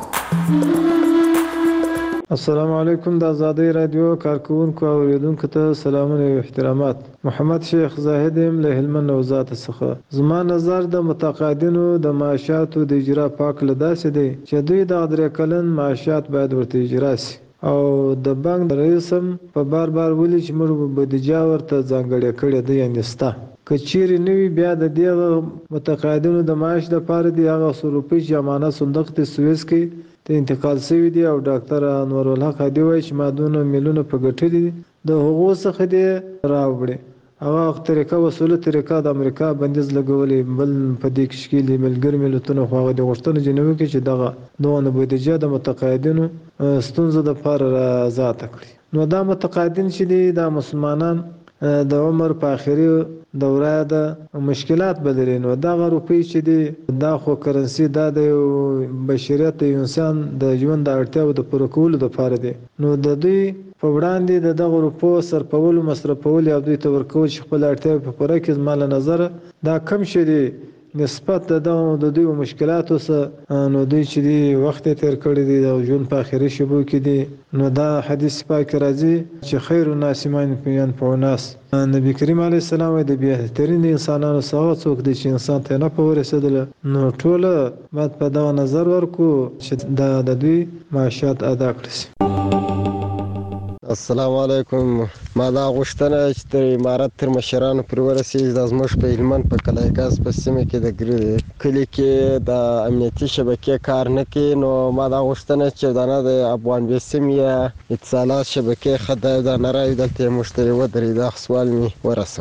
السلام علیکم. د آزادۍ رادیو کارکونکو او اوریدونکو ته سلامونه او احترامات. محمد شیخ زاهد یم له هلمند وزارت څخه. زما نظر د متقاعدینو د معاشاتو د اجرا پاک له داسې دی چې دوی د درې کلن معاشات باید ورته اجرا سي، او د بانک رئیس هم په بار بار ویلي چې موږ بودیجه ورته ځانګړې کړې ده، یعنې سته. که چیرې نه وي بیا د دې متقاعدینو د معاش دپاره د هغه څو روپۍ چې امانت صندوق د سویس کې ته انتقال شوي دي، او ډاکټر انور الحق هادي وایي چې ما دونه میلیونه په ګټلي دي، د هغو څخه دې راوړي. هغه طریقه وسوله طریقه د امریکا بندیز لګولې، بل په دې کې شکیل ملګري ملتونه خو هغه د غوښتنه جنوي کې چې دغه دونه بودیجه د متقاعدینو ستونزه د پاره آزاد کړي. نو دا متقاعدین چې دي دا مسلمانان د عمر په اخري دوره د مشکلات بدلې، نو دغه روپۍ چې دي دا خو کرنسي دا د بشریت د انسان د ژوند د اړتیاو د پوره کولو دپاره دی، نو د دوی په وړاندې د دغه روپو صرفولو مصرفول یا دوی ته ورکول چې خپل اړتیاوې په پوره کړي، زما له نظره دا کم شی دی نسبت د دغه د دوی مشکلاتو سره. نو دوی چې دی وخت یې تېر کړی دی او ژوند په اخري شېبو کې دی، نو دا حدیث پاک کې راځي چې خیر الناس من ينفع الناس. نبی کریم علیه السلام وایي د بهترین انسانانو څخه څوک دی چې انسان ته نه په ورسېدله، نو ټوله باید په دغه نظر ورکړو چې دا د دوی معاشات ادا کړي شي. السلام علیکم. ما دا غوښتنه چې د امارت تر مشرانو پر ورسېږي د زموږ په هلمند په قلعه‌ګاز په سیمه کې د کلي کې د امنیتي شبکې کار نه کوي، نو ما دا غوښتنه چې دا د افغان بیسیم یا اتصالات شبکې خدای دا نه راوي دلته مشتری ودرې دا سوال می ورسو.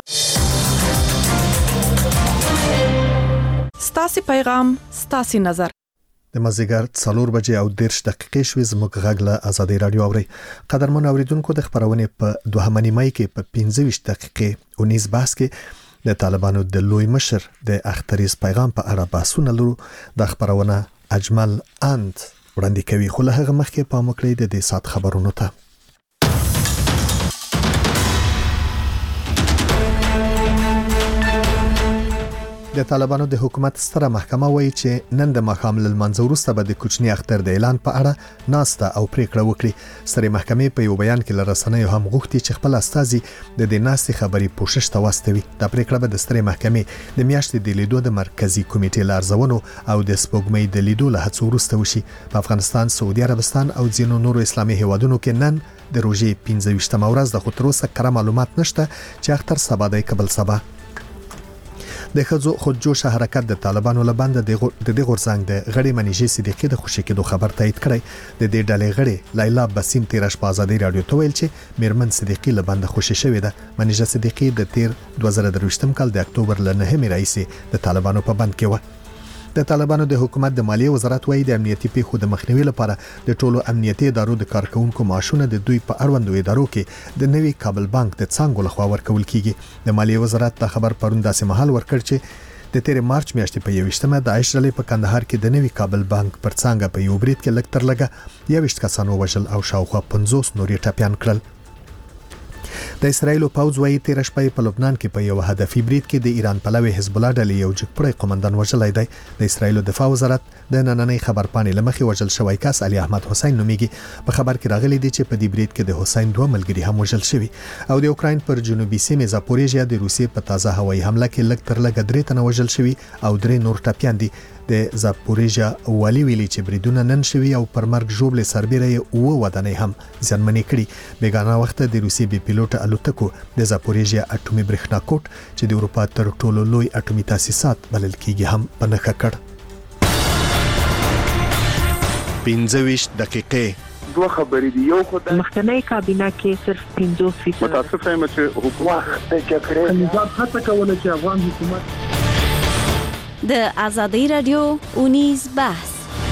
ستاسو پیغام ستاسو نظر. د مازیګر څلور بجې او دیرش دقیقې شوې زموږ غږ له ازادي رادیو اوري. قدرمن اوریدونکو د خبرونې په دوهمه نیمه کې په پنځه ویشت دقیقې اونیز بحث کې د طالبانو د لوی مشر د اختریز پیغام په اړه بحثونه لرو. د خبرونه اجمل اند وړاندې کوي، خو له هغه مخکې پام وکړئ د دې سات خبرونو ته. د طالبانو د حکومت ستره محکمه وایي چې نن د ماښام له لمانځه وروسته به د کوچني اختر د اعلان په اړه ناسته او پریکړه وکړي. سترې محکمې په یو بیان کې له رسنیو هم غوښتي چې خپل استازي د دې ناستې خبري پوښښ ته واستوي. دا پریکړه به د سترې محکمې د میاشتې د لیدو د مرکزی کمیټې لارزونو او د سپوږمۍ د لیدو له هڅو وروسته وشي. په افغانستان، سعودي عربستان او ځینو نورو اسلامي هیوادونو کې نن د روژې پنځه ویشتمه ورځ د خو تر اوسه کره معلومات نشته چې اختر سبا دی قبل سبا. د خځو خودجوش حرکت د طالبانو لباند د دې غورځنګ د غړي منیجې صدیقي د خوشی کېدو خبر تایید کړی. د دې ډلې غړي لیلا بسیم تیرش په ازادي رادیو ته ویل چې میرمن صدیقي لباند خوشی شوې ده. منیجه صدیقي د تیر دوه زره درویشتم کال د اکتوبر ل نهمې راځي د طالبانو په بند کې و. د طالبانو د حکومت د مالیې وزارت وایي د امنیتي پیښو د مخنیوي لپاره د ټولو امنیتي ادارو د کارکونکو معاشونه د دوی په اړوندو ادارو کې د نوي کابل بانک د څنګه لخوا ورکول کیږي. د مالیې وزارت دا خبر پرون داسې مهال ورکړ چې د تیر مارچ میاشتې په یوویشتمه د عشر لې په کندهار کې د نوي کابل بانک پر څنګه په یو بریټ کې لږ تر لږه یوویشت کسانو وژل او شاوخوا پنځوس نورې ټپيان کړل. د اسرایل پوځ وايي تیر شپه په لبنان کې په یو هدفي بریټ کې د ایران پلوي حزب الله ډلې یو جګپړی قومندان وژلای دی. د اسرایل دفاع وزارت د نننۍ خبر پاڼې لمخې وژل شوی کس علي احمد حسین نومیږي. په خبر کې راغلي دی چې په دې بریټ کې د حسین دوه ملګري هم وژل شوي. او د اوکراین پر جنوبي سیمه زاپوریژیا د روسیې په تازه هوایي حمله کې لږ تر لږه درې تنه وژل شوي او درې نور ټپيان دي. د زاپوریژیا والی ویلي چې بریدونه نن شوي او پر مرګ ژوبل سربېره یې اوه ودانۍ هم ځنمنې کړي. بیګانه وخت د روسي بي پیلوټ الوتکو د زاپوریژیا اټومي برېښنا کوټ چې د اروپا تر ټولو لوی اټومي تاسیسات بلل کیږي هم په نښه کړ. پنځه ویشت دقیقې دوه خبرې دي. یو خدای مخکنی کابینه کې صرف پنځوس فیصد متاسفه یم چې حکومت د جګړې نظام هڅه کوله چې افغان حکومت د ازادي رادیو اونیز بحث.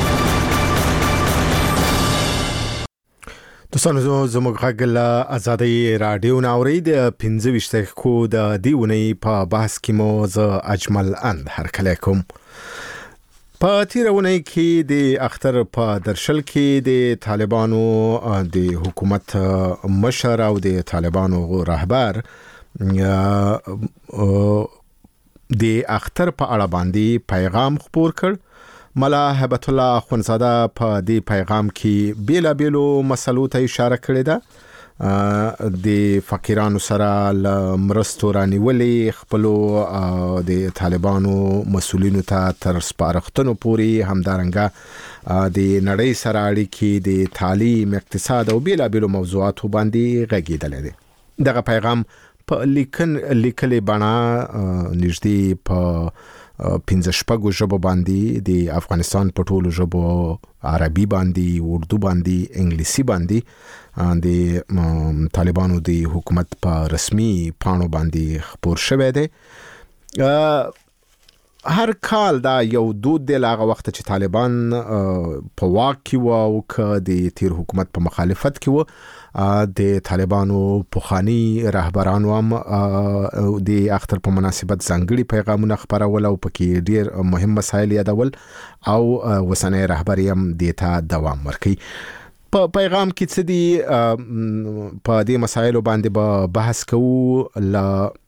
دوستانو زموږ غږ له ازادي رادیو ناوري د پنځه ویشت دقیقو د دیونی په بحث کې مو ز اجمل اند هرکلی کوم. په تیرونی کې د اختر په درشل کې د طالبانو د حکومت مشر او د طالبانو رهبر د اختر په اړه باندې پیغام خپور کړ. ملا هبت الله خونزاده په دې پیغام کې بیلا بیلو مسلو ته اشاره کړې ده. د فقیرانو سره مرستو رانیولې خپلو د طالبانو مسولینو ته تر سپارښتنو پورې همدارنګه د نړۍ سره اړیکې د تعلیم، اقتصاد او بیلا بیلو موضوعاتو باندې غږیدل دي. دغه پیغام په لیکن لیکلې بڼه نږدې په پنځه شپږو ژبو باندې د افغانستان په ټولو ژبو عربي باندې، اردو باندې، انګلیسي باندې د طالبانو د حکومت په رسمي پاڼو باندې خپور شوی دی. هر کال دا یو دود دی لاغه وخت چې طالبان په واک کې و او که د تیر حکومت په مخالفت کې و د طالبانو پخوانی رهبرانو هم د اختر په مناسبت ځانګړي پیغامونه خپرول او پکې ډیر مهم مسایل یادول او وسنۍ رهبري هم دیته دوام ورکړي. په پیغام کې څه دي په دې مسایلو باندې به بحث کوو. ل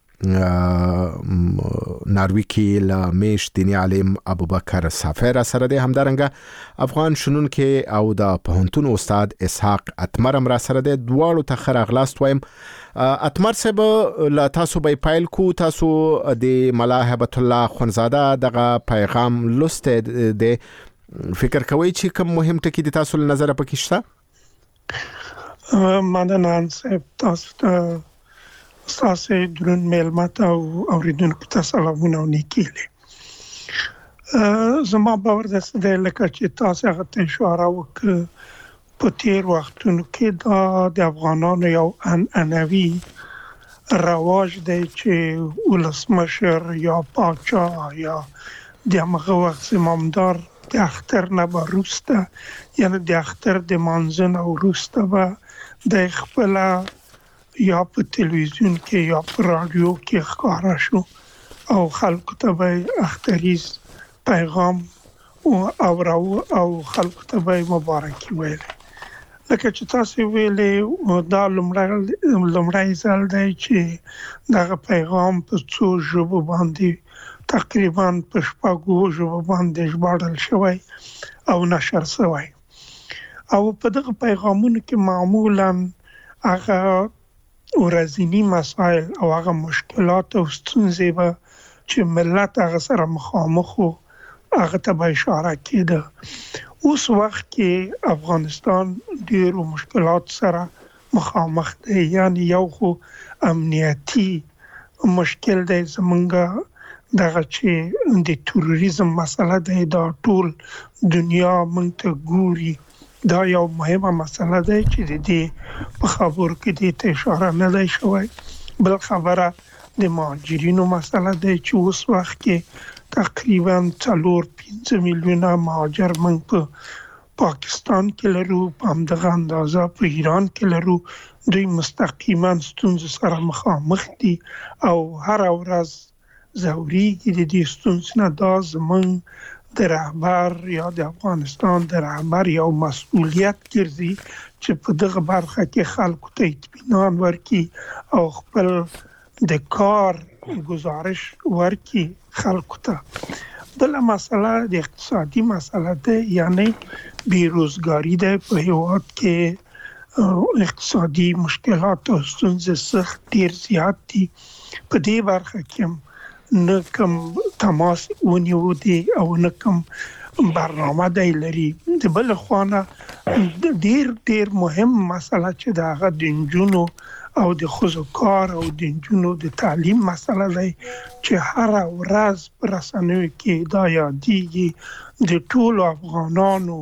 ناروی کې له میش دینی عالم ابوبکر سافر سره ده، همدارنګه افغان شنونکي او د پوهنتون استاد اسحاق اتمر هم را سره ده. دواړو ته ښه راغلاست وایم. اتمر صاحب له تاسو به پیل کو. تاسو د ملا هبت الله خونزاده دغه پیغام لسته ده، فکر کوئ چې کوم مهم ټکی د تاسو له نظر پکې شته؟ مننه صاحب، تاسو ته تاسو درون میلمات او اوریدونکو ته سلامونه او نیکیلې. زما باور ده چې لکه چې تاسو هغه ته اشاره وکړه په تیر وختونو کې دا د افغانانو یو عنعنوي رواج دی چې ولسمشر یا پاچا یا د هغه وخت زمامدار د اختر نه وروسته، یعنی د اختر د مانځه نه وروسته به د خپل یا په تلویزیون کې یا په رادیو کې ښکاره شو او خلکو ته به اختریز پیغام او راو او خلکو ته به مبارکي ویل. لکه چې تاسو ویلې دا لومړی ځل دی چې دغه پیغام په څو ژبو باندې تقریبا په شپږو ژبو باندې ژباړل شوی او نشر شوی او په دغه پیغامونو کې معمولا هغه ورځنی مسائل او هغه مشکلات او ستونزې به چې ملت هغه سره مخامخ وو هغه ته به اشاره کېده. اوس وخت کې افغانستان ډېرو مشکلات سره مخامخ دی، یعنی یو خو امنیتي مشکل دی زمونږه دغه چې د تروریزم مسله دی، دا ټول دنیا مونږ ته ګوري، دا یو مهمه مسله ده چې د دې په خبرو کې د اشاره نه دی شوی. بل خبره د مهاجرینو مسله ده چې اوس وخت کې تقریبا څلور پنځه میلیونه مهاجر موږ په پاکستان کې لرو، په همدغه اندازه په ایران کې لرو. دوی مستقیما ستونزو سره مخامخ دي او هر ورځ ضروري د دې ستونزو نه دا زموږ د رهبر یا د افغانستان د رهبر یو مسؤلیت ګرځي چې په دغه برخه کې خلکو ته اطمینان ورکړي او خپل د کار گزارش ورکړي خلکو ته. بل مسله د اقتصادي مسله ده، یعنی بیروزګاری ده په هیواد کې، اقتصادي مشکلات او ستونزې سخت ډیر زیات دي. په دې برخه کې نه کوم تماس ونیو دي او نه کوم برنامه دی لري. د بل خوانه ډیر ډیر مهم مسله چې د هغه د نجونو او د ښځو کار او د نجونو د تعلیم مسله دی چې هر ورځ په رسنیو کې دا یادېږي. د ټولو افغانانو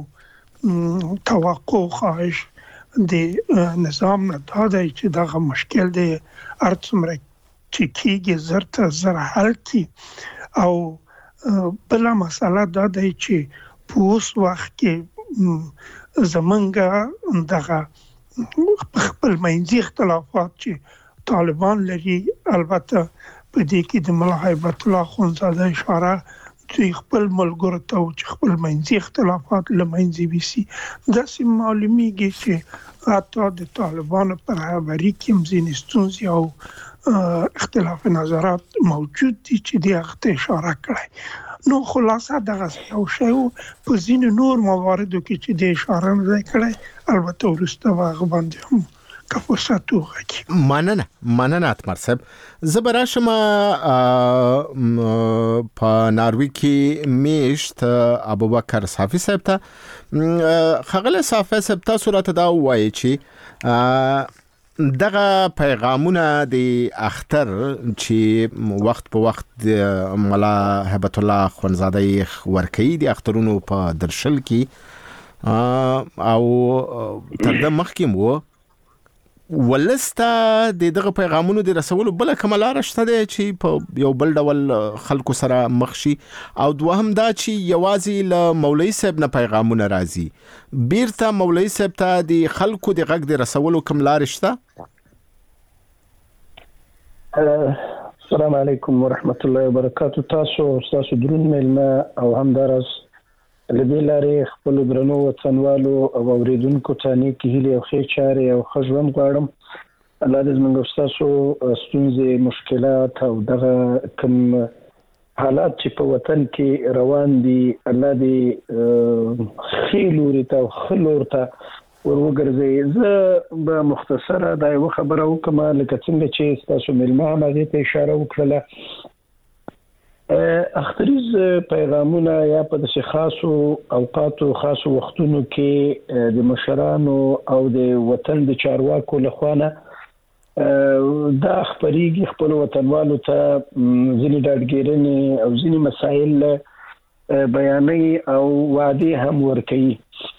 توقع خواهش د نظام نه دا دی چې دغه مشکل دی هر څومره چې کېږي زر ته زر حل کړي. او بله مسله دا دی چې په اوس وخت کې زمونږ دغه خپل منځي اختلافات چې طالبان لري، البته په دې کې د ملا هیبت الله اخوندزاده اشاره دوی خپل ملګرو ته چې خپل منځي اختلافات له منځه ویسي. داسې معلومیږي چې حتی د طالبانو پر رهبري کې هم ځینې ستونزې او اختلاف نظرات موجود دي چې دې هغه ته اشاره کړی. نو خلاصه دغه یو شی په ځینې نور مواردو کې چې د اشاره نه دی کړی، البته وروسته به هغه باندې هم که فرصت وغږي. مننه مننه اتمر صاحب. زه به راشم په ناروی کې میشت ابوبکر صافي صاحب ته. ښاغلی صافي صاحب، تاسو راته دا ووایئ چې دغه پیغامونه د اختر چې وخت په وخت ملا هیبت الله اخوندزاده ورکوي د اخترونو په درشل کې او تر د مخکې مو ولسته د دغه پیغامونو د رسولو بل کومه لار شته دی چې په یو بل ډول خلکو سره مخ شي؟ او دوهم دا چې یوازې له مولوي صاحب نه پیغامونه راځي، بیرته مولوي صاحب ته د خلکو د غږ د رسولو کوم لار شته؟ السلام علیکم ورحمت الله وبرکاتو. تاسو تاسو درون میلمه او همدارس لدې لارې خپل درنو وطنوالو او اوریدونکو ته نیکې هیلې او ښې چارې او ښه ژوند غواړم. الله دې زموږ ستاسو ستونزې، مشکلات او دغه کوم حالات چې په وطن کې روان دي الله دې ښې لوري ته او ښه لور ته ور وګرځوي. زه به مختصره دا یوه خبره وکړم لکه څنګه چې ستاسو میلمه هم هغې ته اشاره وکړله. اختریز پیغامونه یا په داسې خاصو اوقاتو خاصو وختونو کې د مشرانو او د وطن د چارواکو لخوا نه دا خبريږي خپل وطنوالو ته ځینې ډاډګیرنې او ځینې مسایل بیانې او وعده هم ورکوي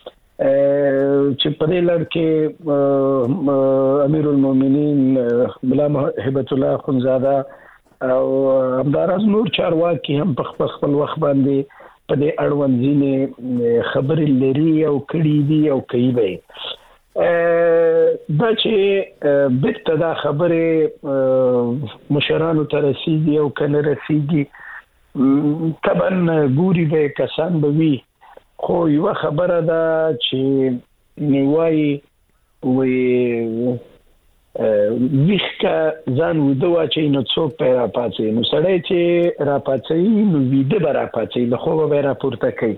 چې په دې لړ کې امیر المؤمنین مولا هبت الله اخوندزاده او همدارس نور چارواکي هم په خپل وخت باندې په دې اړوند ځینې خبرې لري او کړي دي او کوي به دا چې بیرته دا خبرې مشرانو ته رسیږي او کنه رسیږي طبعا ګوري به کسان به وي خو یو خبره ده چې نیوای وي ویخکا ځان ودوا چې نو څوک پیرا پاتې نو سړی چې را پاتې نو ویده به را پاتې له خوبه به را پورته کوي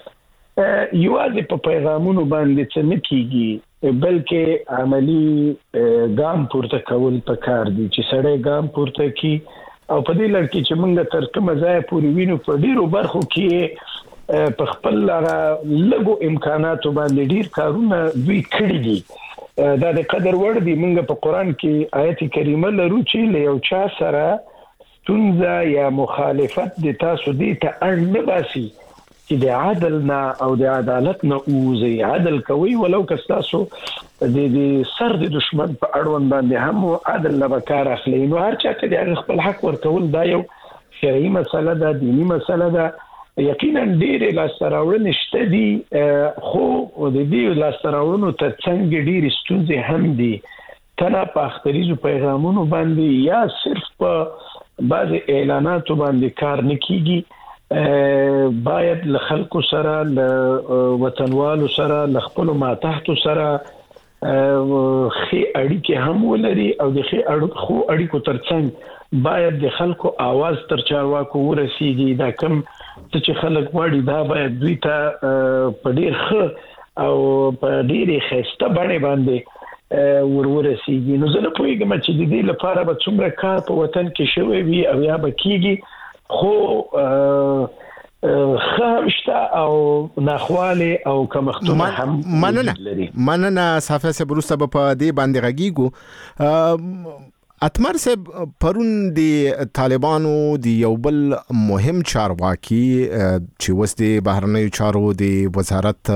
یوازې په پیغامونو باندې څه نه کیږي بلکې عملی ګام پورته کول پکار دي چې سړی ګام پورته کی او په دې لړ کې چې موږ تر کومه ځای پورې وینو په ډیرو برخو کې په خپل لږو امکاناتو باندې ډیر کارونه دوی کړی دي دا د قدر وړ دی موږ په قران کې آیت کریمه لرو چې له یو چا سره تنزا یا مخالفت د تاسو دي ته اړ نه باسي چې د عدل نه او د عدالت نه اوزي عدل کوي ولو که تاسو د دې سر د دشمن په اړوند باندې هم عدل نه وکړ اخلي نو هر چا ته د خپل حق ورکول دا یو شرعي مسله ده دینی مسله ده یقینا ډېر لاستراوړنې شته دي خو د دې لاستراوړنو ته څنګه ډېر ستونزې هم دي تنه په اختریزو پیغامونو باندې یا صرف په بعض اعلاناتو باندې کار نه کیږي باید له خلکو سره له وطنوالو سره له خپل ماتحتو سره خي اړیکې هم ولري او د خي خو اړیکو ترڅنګ باید د خلکو आवाज تر چارواکو ورسیږي دا کم چې خلک وړي دا باید دوی ته په ډیر ښه او په ډیر خسته باندې باندې ورورسیږي نو زه نه پوهیږم چې د دې لپاره به څومره کار په وطن کې شوی وي او یا به کیږي خو خامشته او ناخواله او کمختونه هم مننه مننه صافه سه بروسته په دې باندې غږیږو اتمر صاحب پرون د طالبانو د یو بل مهم چارواکي چې وس د بهرنیو چارو د وزارت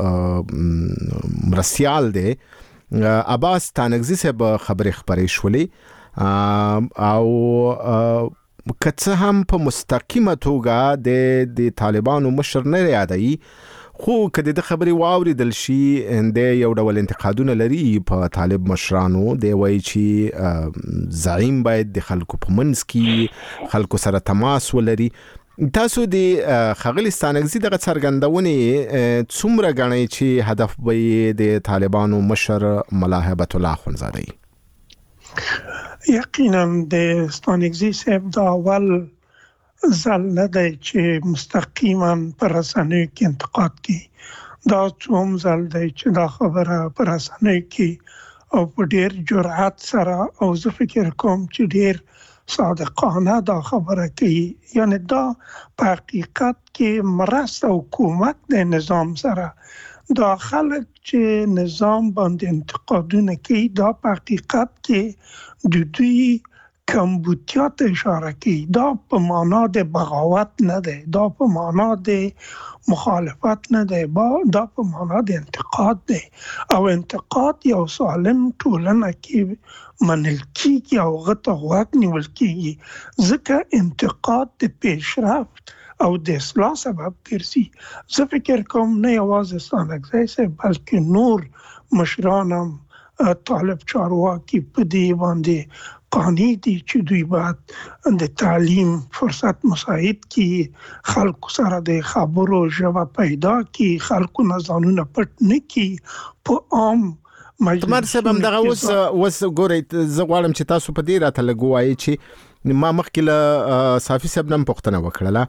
مرسیال دی عباس ستانکزی صاحب خبرې خبرې شولې او کڅه هم په مستقیمه توګه د د طالبانو مشر نه یادایي خو کله د خبري واوریدل شي د یو ډول انتقادونه لري په طالب مشرانو دی وایي چې زعیم باید د خلکو په منځ کې خلکو سره تماس ولري تاسو د خغلی ستانکزی دغه څرګندونه څومره غنئ چې هدف به د طالبانو مشر مولا هبت الله اخوندزاده یقینا د ستانکزی صاحب دا اول ځل نه دی چې مستقیما پر رسنیو کې انتقاد کوي دا څوم ځل دی چې دا خبره پر رسنیو کې او په ډیر جرأت سره او زه فکر کوم چې ډیر صادقانه دا خبره کوي یعنی دا په حقیقت کې مرسته حکومت د نظام سره دا خلک چې نظام باندې انتقادونه کوي دا په حقیقت کې د دوی کمبودیا ته اشاره کوي دا په معنا د بغاوت نه ده دا په معنا د مخالفت نه ده دا په معنا د انتقاد ده او انتقاد یو سالم ټولنه کې منل کیږي او غته واک نیول کیږي ځکه انتقاد د پیشرفت او د اصلاح سبب ګرځي زه فکر کوم نه یوازې ستانکزی صاحب بلکې نور مشران هم طالب چارواکي په دې باندې قانع دي چې دوی باید د تعلیم فرصت مساعد کی خلکو سره د خبرو ژبه پیدا کی خلکو نه ځانونه پټ نه کی په عام تمر صاحب هم دغه اوس اوس ګورئ زه غواړم چې تاسو په دې راته لګوایي چې ما مخکې له صافي صاحب نن پوښتنه وکړله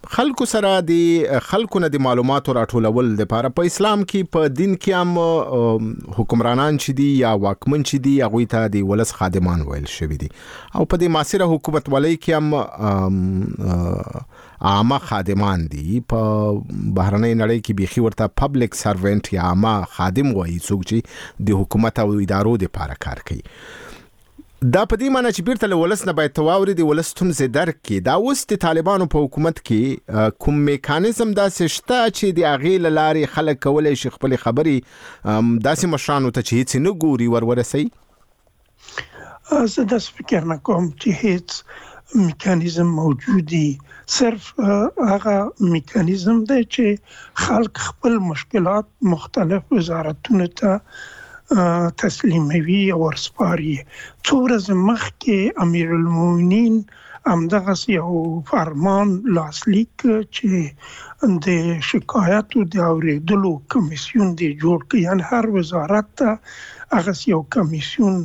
خلکو سره د خلکو نه د معلوماتو راټولول لپاره په اسلام کې په دین کې هم حکمرانان چې دي یا واکمن چې دي هغه ته د ولس خادمان ویل شوی دي او په د معاصره حکومت ولای کې هم عامه خادمان دي په بهرنۍ نړۍ کې بيخي ورته پبلک سروینټ یا عامه خادم وایي څوک چې د حکومت او ادارو لپاره کار کوي. دا په دې معنی چې بیرته له ولس نه باید تواوري د ولس ستونزې درک کړي. دا اوس د طالبانو په حکومت کې کوم میکانیزم داسې شته چې د هغې له لارې خلک کولی شي خپلې خبرې داسې مشرانو ته چې هیڅ نه ګوري ور ورسوي؟ زه داسې فکر نه کوم چې هیڅ میکانیزم موجود دی. صرف هغه میکانیزم دی چې خلک خپل مشکلات مختلف وزارتونو ته تسلیموي او ورسپاري. څو ورځې مخکې امیر المؤمنین همدغه یو فرمان لاسلیک چې د شکایاتو د اوریدلو کمیسیون دی جوړ کړي، یعنی هر وزارت ته هغه یو کمیسیون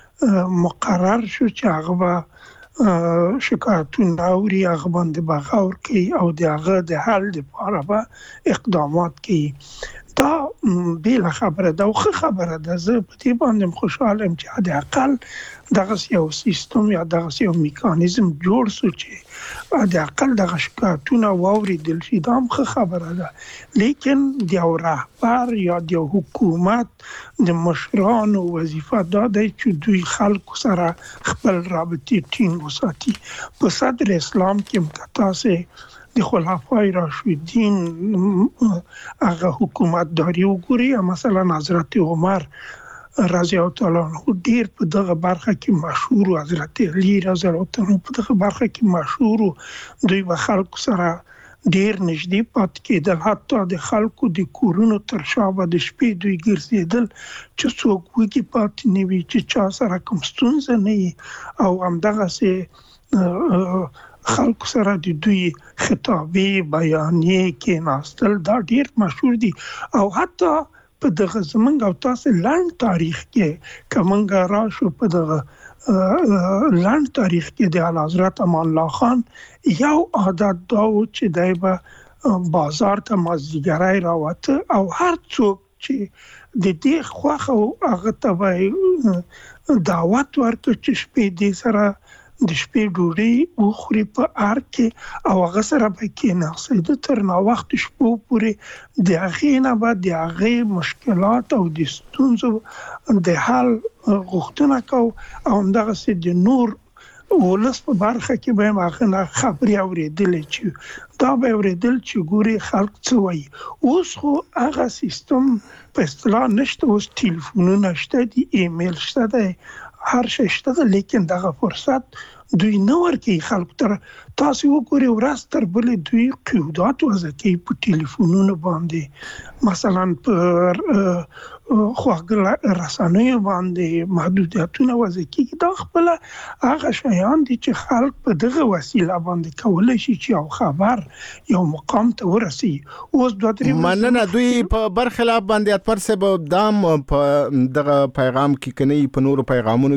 مقرر شو چې هغه به شکایتونه اوري، هغه باندې بغور کوي او د هغه د حل لپاره به اقدامات کوي. دا بیل خبره ده او ښه خبره ده. زه په دې باندې خوشاله یم چې د اقل دغه یو سیستم یا دغه یو میکانیزم جوړ شو چې د اقل دغه شکایتونه واوریدل شي. دا هم ښه خبره ده. لیکن د یو رهبر یا د یو حکومت د مشرانو وظیفه دا ده چې دوی خلکو سره خپل رابطې ټینګ وساتي. په صدر اسلام کې مکتاسه د خلفای راشدین هغه حکومت داری وګوري. مثلا حضرت عمر رضی الله تعالی عنہ ډیر په دغه برخه کې مشهور او حضرت علی رضی الله تعالی عنہ په دغه برخه کې مشهور. دوی به خلکو سره ډیر نږدې پات کېدل، حتی د خلکو د کورونو تر شا به د شپې دوی ګرځېدل چې څوک وږي پاتې نه وي، چې چا سره کوم ستونزه نه وي. او همدغسې خلکو سره د دوی خطابې بیانیې کې ناستل دا ډیر مشهور دي. او حتی په دغه زمونږ او تاسو لنډ تاریخ کې کومنګ راشو په دغه لنډ تاریخ کې د اعلی حضرت امان الله خان یو عادت دا و چې دای به بازار ته مازدیګرای راوته او هر څوک چې د دې خوخه هغه ته دعوت ورکړي چې شپې دې سره د شپې ډوډۍ وخوري په ار کې او هغه سره به کېناستي تر نا وخت شپو پورې د هغې نه به د هغې مشکلات او د ستونزو د حل غوښتنه کو او همدغسې د نور ولس په برخه کې به هم هغه نه خبرې اورېدلې چې دا به اورېدل چې ګوري خلک څه وایي. اوس خو هغه سیستم په اصطلاح نشته، اوس ټلیفونونه شته دي، ایمیل شته دی، هر شي شته ده، لیکن دغه فرصت دوی نه ورکوي خلکو ته. تاسو وګورئ ورځ تر بلې دوی قیودات وضع کوي په ټلیفونونو باندې، مثلا په خواږه رسنیو باندې محدودیتونه وضع کیږي. دا خپله هغه شیان دي چې خلک په دغه وسیله باندې کولی شي چې یو خبر یو مقام ته ورسي. اوس دوه درې مننه. دوی په برخلاف باندې اتپر صاحب دام په دغه پیغام کې کني په نورو پیغامونو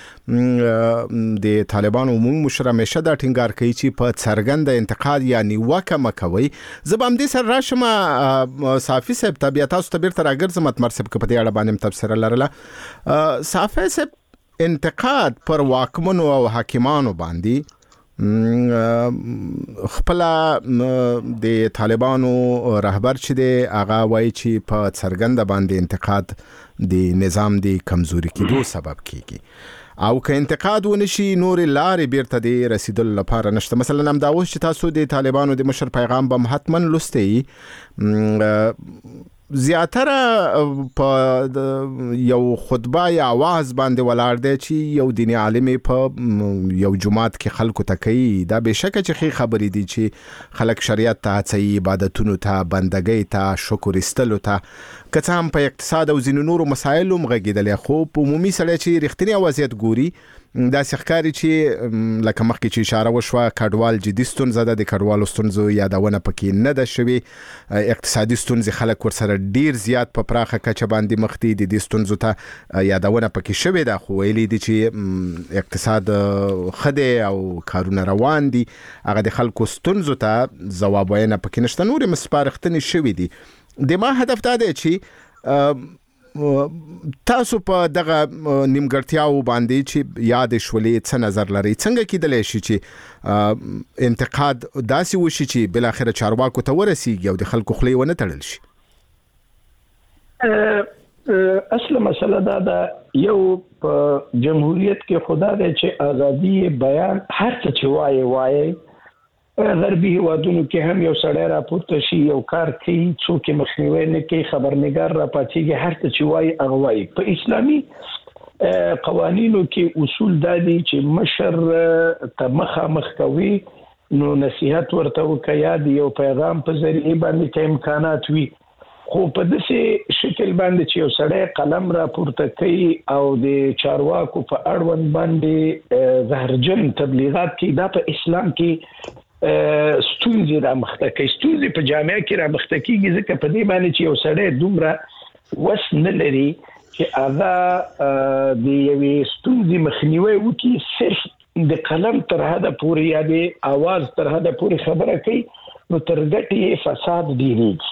کې د طالبانو عمومي مشر همیشه دا ټینګار کوي چې په څرګند انتقاد یا نیوکه مکوي. زه به همدې سره راشم صافي صاحب ته، بیا تاسو ته بیرته راګرځم اتمر صاحب که په دې اړه باندې تبصره لرله. صافي صاحب انتقاد پر واکمنو او حاکمانو باندې خپل د طالبانو رهبر چې دی هغه وایي چې په څرګند باندې انتقاد د نظام د کمزوري کېدو سبب کیږي او که انتقاد ونشي نور لارې بیرته د رسیدلو لپاره نشته. مثلا هم دا اوس چې تاسو د طالبانو د مشر پیغام به حتما لوستی زیاتره په یو خطبه یا आवाज باندې ولاړ دی چې یو دیني عالم په یو جماعت کې خلکو ته کوي. دا به شک چې خې خبرې دي چې خلک شریعت ته هڅوي، عبادتونو ته، بندګۍ ته، شکر ایستلو ته، که څه هم په اقتصاد او ځینو نورو مسایلو هم غږېدلی، خو په عمومي سړی چې رښتینی وضعیت ګوري دا ښکاری چې لکه مخکې چې اشاره وشوه کډوال جدي ستونزه ده، د کډوالو ستونزو یادونه پکې نه ده شوی، اقتصادي ستونزې خلک ورسره ډیر زیات په پراخه کچه باندې مخ دي، د دې ستونزو ته یادونه پکې شوی ده، خو ویلي دي چې اقتصاد خده او کارونه روان دي، هغه د خلکو ستونزو ته ځواب وینه پکې نشته، نور مسپارښتنې شوی دي. د ما هدف دا دی چې تاسو په دغه نیمګړتیاو باندې چې یاد شولې څه نظر لري، څنګه کېدلی شي چې انتقاد داسې وشي چې بل اخر چارواکو ته ورسیږي او د خلکو خولې ونه تړل شي؟ اصل مسله دا ده یو په جمهوریت کې خدا دی چې ازادي بیان هر څه چې وایي وایي، غربي هیوادونو کې هم یو سړی راپورته شي یو کار کوي څوک مخنیوي نه کوي، خبرنګار راپاتېږي هر څه چې وایي هغه وایي. په اسلامي قوانینو کې اصول دا دي چې مشر ته مخامخ کوي نو نصيحت ورته وکړي یا د یو پیغام په ذریعه باندې چې امکانات وي، خو په داسې شکل باندې چې یو سړی قلم راپورته کوي او د چارواکو په اړوند باندې زهرجن تبلیغات کوي، دا په اسلام کې ستونزې را مخته کوي، ستونزې په جامعه کې را مخته کیږي، ځکه په دې باندې چې یو سړی دومره وس نه لري چې هغه د یوې ستونزې مخنیوي وکړي، صرف د قلم تر حده پورې یا د اواز تر حده پورې خبره کوي، نو تر ګټې فساد ډېرېږي.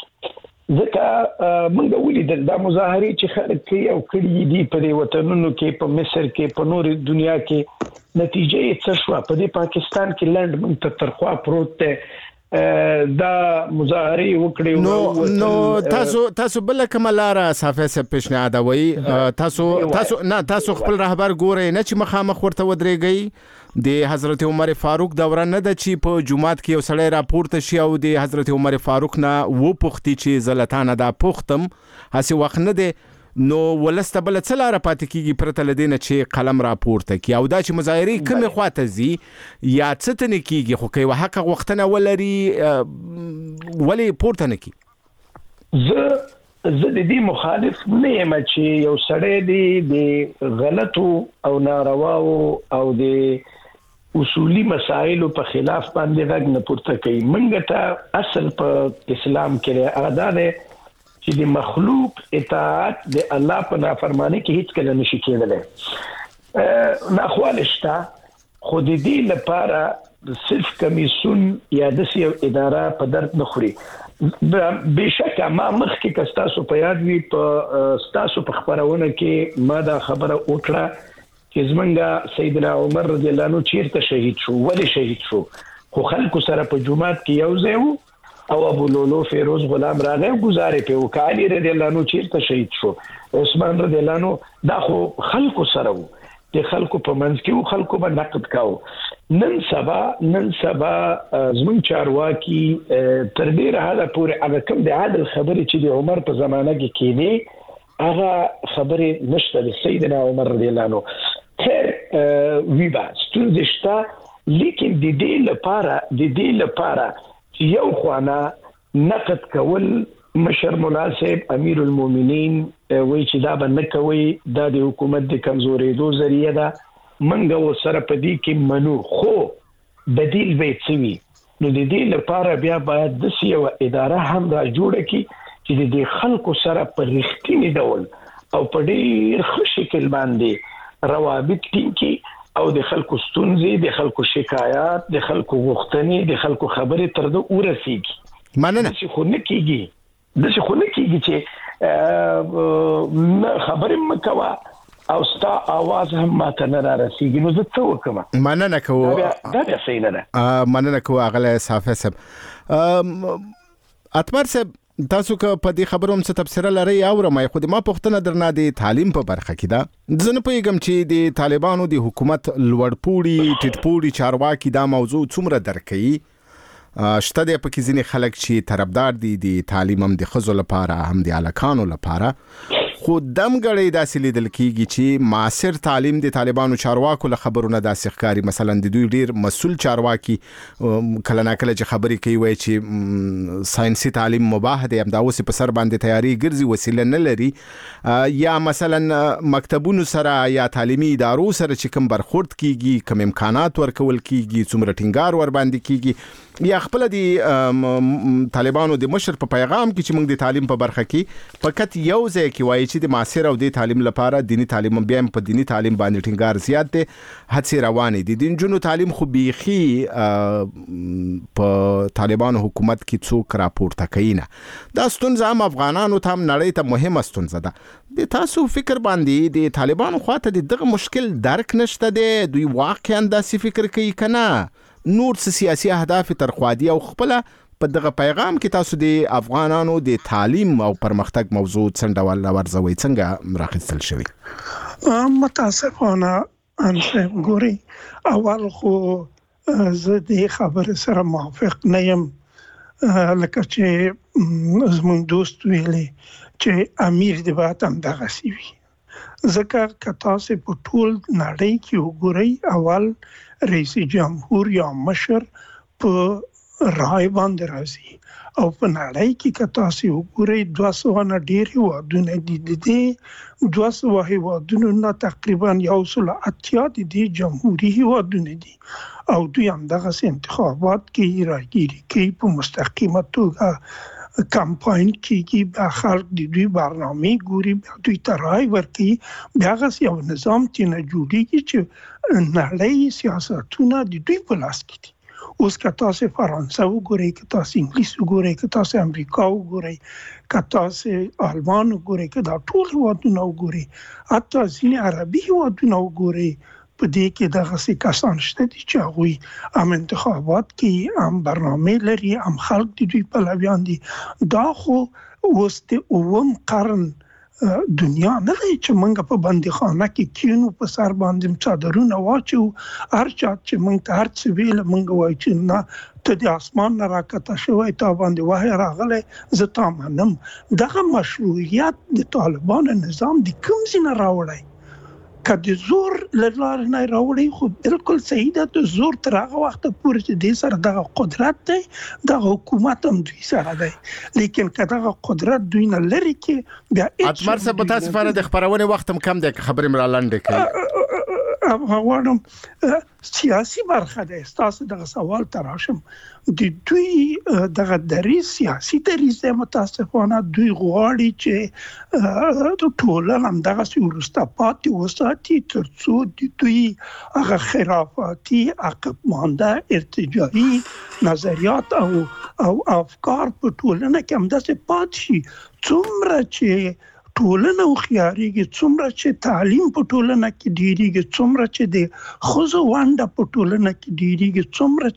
ځکه موږ ولیدل دا مظاهرې چې خلک کوي او کړي دي په دې وطنونو کې، په مصر کې، په نور دنیا کې، نتیجه یې څه شوه؟ په دې پاکستان کې لنډ موږ ته ترخوا پروت دی، دا مظاهرې وکړي. نو نو تاسو تاسو بل کومه لاره صافي صاحب پیشنهادوي؟ تاسو تاسو نه تاسو خپل رهبر ګورئ نه چې مخامخ ورته ودرېږئ؟ د حضرت عمر فاروق دوره نه ده چې په جمعات کې یو سړی راپورته شي او د حضرت عمر فاروق نه و پوښتي چې زلتانه دا پوښتم، هسې وخت نه دی، نو ولسته بل څه لاره پاتې کیږي پرته له دې نه چې قلم راپورته کړي، او دا چې مظاهرې کومې خواته ځي یا څه ته نه کیږي، خو که یوه حقه غوښتنه ولري ولې پورته نه کړي؟ زه زه د دې مخالف نه یم چې یو سړی دی د غلطو او نارواو او د اصولي مسایلو په خلاف باندې غږ نه پورته کوي. موږ ته اصل په اسلام کې هغه دا دی چې د مخلوق اطاعت د الله په نافرمانی کې هیڅ کله نشي کېدلی. ناخواله شته، خو د دې لپاره صرف کمیسون یا د یو اداره په درد نه خوري. بشکه ما مخکې که ستاسو په یاد وي په ستاسو په خبرونه کې ما دا خبره وکړه چې زمونږ سیدنا عمر رضی الله عنه چیرته شهید شو، ولې شهید شو؟ خو خلکو سره په جمعات کې یو ځای وو او ابو لولو فیروز غلام راغی گزارې په وکړه، علي رضی الله عنه چیرته شهید شو، عثمان رضی الله عنه، دا خو خلکو سره وو، د خلکو په منځ کې وو، خلکو به نقد کاوه. نن سبا نن سبا زمونږ چارواکي تر ډېره حده پورې هغه کوم د عادل خبرې چې د عمر په زمانه کې کېدې هغه خبرې نشته د سیدنا عمر رضی الله عنه. خیر وی با ستونزې شته، لیکن د دې لپاره د دې لپاره چې یو خوانه نقد کول، مشر مولا صاحب امیر المؤمنین وایي چې دا به نه کوي، دا د حکومت د کمزورېدو ذریعه ده، منګه ورسره په دې کې منو، خو بدیل به څه وي؟ نو د دې لپاره بیا باید داسې یوه اداره هم را جوړه کړي چې د دې خلکو سره په رښتیني ډول او په ډېر ښه شکل باندې روابط ټینګ کړي او د خلکو ستونزې، د خلکو شکایات، د خلکو غوښتنې، د خلکو خبرې تر ده ورسېږي. مننه. داسې خو نه کېږي داسې خو نه کېږي چې خبرې مه کوه او ستا اواز هم ماته نه رارسېږي، نو زه څه وکړم؟ مننه کوو. دا بیا صحیح نه ده. مننه کوو اغلی صافی صاحب. اتمر صاحب تاسو که په دې خبرو هم څه تبصره لرئ اورم، خو د ما پوښتنه درنه د تعلیم په برخه کې ده. زه نه پوهېږم چې د طالبانو د حکومت لوړپوړي ټیټپوړي چارواکي دا موضوع څومره درک کوي. شته دی پکې ځینې خلک چې طرفدار دي د تعلیم هم د ښځو لپاره هم د هلکانو لپاره، خو دمګړی داسې لیدل کیږي چې معاصر تعلیم د طالبانو چارواکو له خبرونه داسې ښکاری، مثلا د دوی ډیر مسول چارواکي کله نا کله چې خبرې کوي وایي چې ساينسي تعلیم مباح دی، هم دا اوس په سر باندې تیاری ګرځي، وسیله نه لري، یا مثلا مکتبونو سره یا تعلیمي ادارو سره چې کوم برخورد کیږي، کوم امکانات ورکول کیږي، څومره ټینګار ور باندې کیږي، یا خپل د طالبانو د مشر په پیغام کې چې موږ د تعلیم په برخه کې فقط یو ځای کې وایي چې د معاصر او د تعلیم لپاره دینی تعلیم بیا په دینی تعلیم باندې ټینګار زیات دی، هڅې روانې دي. د نجونو تعلیم خو بیخي په طالبانو حکومت کې څوک راپورته کوي نه. دا ستونزه هم افغانانو ته هم نړۍ ته مهمه ستونزه ده. د تاسو فکر باندې د طالبانو خواته دغه مشکل درک نشته دی؟ دوی واقعا داسې فکر کوي کنه نور سیاسي اهداف تر خوا دي؟ او خپل په دغه پیغام کې تاسو د افغانانو د تعلیم او پرمختګ موضوع څنګه ول ورزوي، څنګه راخصل شوی؟ متاسفانه ان ګوري اول خو زه د خبره سره موافق نه یم، لکه چې زموږ دوست ویلي چې امیر د باید هم دغه سی وي، ځکه که تاسو په ټول نړۍ کې وګورئ اول رئیس جمهور یا مشر په رای باندې راځي، او په نړۍ کې که تاسو وګورئ دوه سوه نه ډېر هیوادونه دي، د دې دوه سوه هیوادونو نه تقریبا یو سل اتیا د دې جمهوري هیوادونه دي، او دوی همدغسې انتخابات کې راګیري کوي، په مستقیمه توګه کمپاین کېږي، بیا خلک د دوی برنامې ګوري، بیا دوی ته رای ورکوي، بیا هغسې یو نظام ترېنه جوړېږي چې نړۍ سیاستونه د دوی په لاس کې دي. اوس که تاسو فرانسه وګورئ، که تاسو انګلیس وګورئ، که تاسو امریکا وګورئ، که تاسو آلمان وګورئ، که دا ټول هیوادونه وګورئ، حتی ځینې عربي هیوادونه وګورئ، په دې کې دغسې کسان شته دي چې هغوی هم انتخابات کوي، هم برنامې لري، هم خلک د دوی پلویان دي. دا خو اوس د اووم قرن دنیا نه دی چې موږ په بندیخانه کې کینو، په سر باندې څادرونه واچو، هر چا چې موږ ته هر څه ویل موږ وایو چې نه ته د اسمان نه راکته شوی، تا باندې وحی راغلی، زه تا منم. دغه مشروعیت د طالبانو نظام د کوم ځای نه راوړی؟ که د زور له لارې نه راوړی خو بالکل صحیح ده، د زور تر هغه وخته پورې چې دې سره دغه قدرت دی، دغه حکومت هم دوی سره دی، لیکن که دغه قدرت دوی نه لرې کې بیا اتمر صاحب په تاسو لپاره د خبرونې وخت هم کم دی که خبرې مې را لنډې کړئ. غواړم سیاسي برخه ده، ستاسو دغه سوال ته راشم، د دوی دغه دریځ سیاسي دریځ دی، متاسفانه دوی غواړي چې ټولنه همدغسې وروسته پاتې وساتي تر څو د دوی هغه خرافاتي عقب مانده ارتجاعي نظریات او او افکار په ټولنه کې همداسې پاتې شي. څومره چې ټولنه هوښیارېږي، څومره چې تعلیم په ټولنه کې ډېرېږي، څومره چې د ښځو ونډه په ټولنه کې ډېرېږي، څومره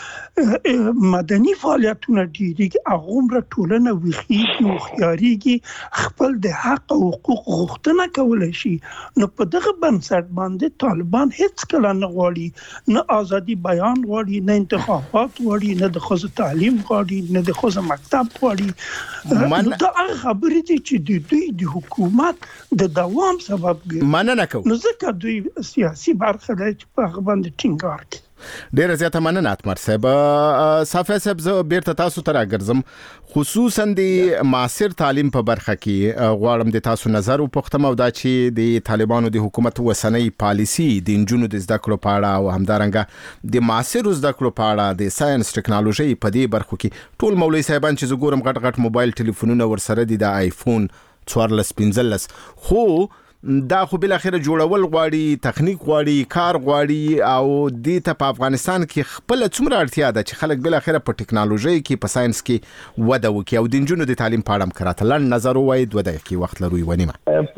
چې مدني فعالیتونه ډېرېږي، هغومره ټولنه ویښېږي، هوښیارېږي، خپل د حق او حقوق غوښتنه کولی شي. نو په دغه بنسټ باندې طالبان هېڅکله نه غواړي، نه ازادي بیان غواړي، نه انتخابات غواړي، نه د ښځو تعلیم غواړي، نه د ښځو مکتب غواړي. نو دا هغه خبرې دي چې د دوی د حکومت د دوام سبب ګرځي. مننه کوم. نو ځکه دوی سیاسي برخه دی چې په هغه باندې ټینګار کوي. ډیره زیاته مننه اتمر صاحب. صافی صاحب زه بیرته تاسو ته راګرځم، خصوصا د معاصر تعلیم په برخه کې غواړم د تاسو نظر وپوښتم، او دا چې د طالبانو د حکومت وسنۍ پالیسی د انجونو د زده کړو په اړه او همدارنګه د معاصر زده کړو په اړه د ساينس ټیکنالوژي په دې برخو کې ټول مولوي صاحبان چې زګورم غټ غټ موبایل ټلیفونونه ورسره دي، د آیفون څوارلس پنځلس، خو دا خو بل اخر جوړول غواړي، تخنیک غواړي، کار غواړي، او د ته په افغانستان کې خپل څومره اړتیا ده چې خلک بل اخر په ټیکنالوژي کې په ساينس کې وده وکړي، او د انجونو د تعلیم په اړه کراته لن نظر وای دوه دقیقې وخت لري ونیمه.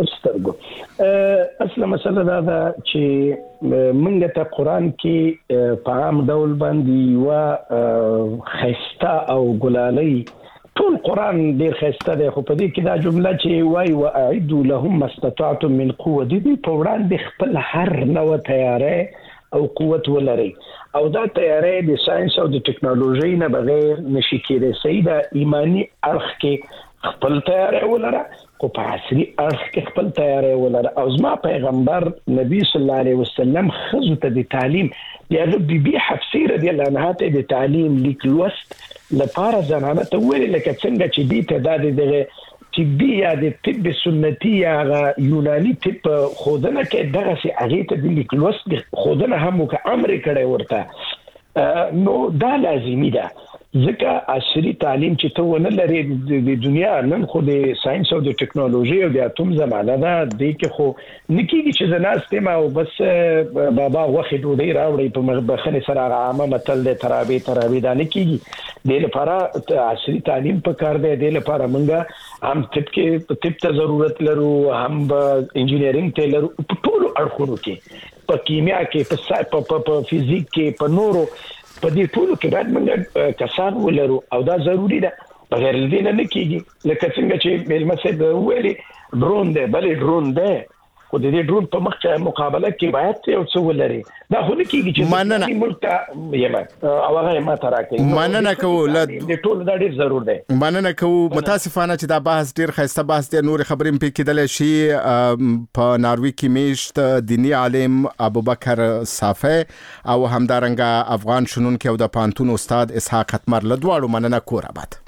پرستګو اصله مسله دا ده چې منګه ته قران کې په عام ډول باندې و خسته او ګلالي ټول قران ډیر خسته دی، خو په دې کې دا جمله چې وای واعدوا لهم ما استطعتم من قوه دي په وړاندې خپل هر نوع تیاری او قوت ولري، او دا تیاری د ساينس او د ټیکنالوژي نه بغیر نشي کېدای. صحیح دا ایمانی اړخ کې خپل تیارې ولره او په عصري اړخ کې خپل تیارې ولره. او زما پیغمبر نبی صلی الله علیه وسلم خزو ته د تعلیم یا بی بی حفصه رضی الله عنها ته د تعلیم لیک لوست لپاره زنانه ته ویل لکه څنګه چې دې ته د دغه طبي یا د طب سنتي یا یوناني طب خودنه کې دغه سي هغه ته د لیک لوست خودنه هم که امر کړي ورته نو دا لازمي ده. ځکه عصري تعلیم چې ته ونه لري د دنیا نن خو د ساينس او د ټکنالوژي او د اتوم زمانه ده د کې خو نکیږي چې زناست ما او بس بابا وخت ډوډۍ راوړي په مخبخنه سره عامه متل د ترابي ترابي دا نکیږي. د لپاره عصري تعلیم په کار دی. د لپاره موږ هم طب کې طب ته ضرورت لرو، هم انجینرینګ ته لرو، په ټولو اړخونو کې، په کیمیا کې، په فزیک کې، په نورو په دې ټولو کې باید موږ کسان ولرو او دا ضروری ده. بغیر دې نه کېږي. لکه څنګه چې مېلمه صاحب ویلي ډرون دی، بلې ډرون دی خو د دې ډرون په مخ مقابله کې باید یو څه ولري. دا خو نه کېږي چې مننه ملک ته یما او هغه ما ته راکړي. مننه کوو د ټولو دا ډېر ضرور دی. مننه کوو. متاسفانه چې دا بحث ډېر ښایسته بحث دی. نور خبرې په کېدل شي. په ناروی کې میشت دینی عالم ابوبکر صافی او همدارنګه افغان شنونکي او د پانتون استاد اسحاق ختمر له دواړو مننه کور آباد.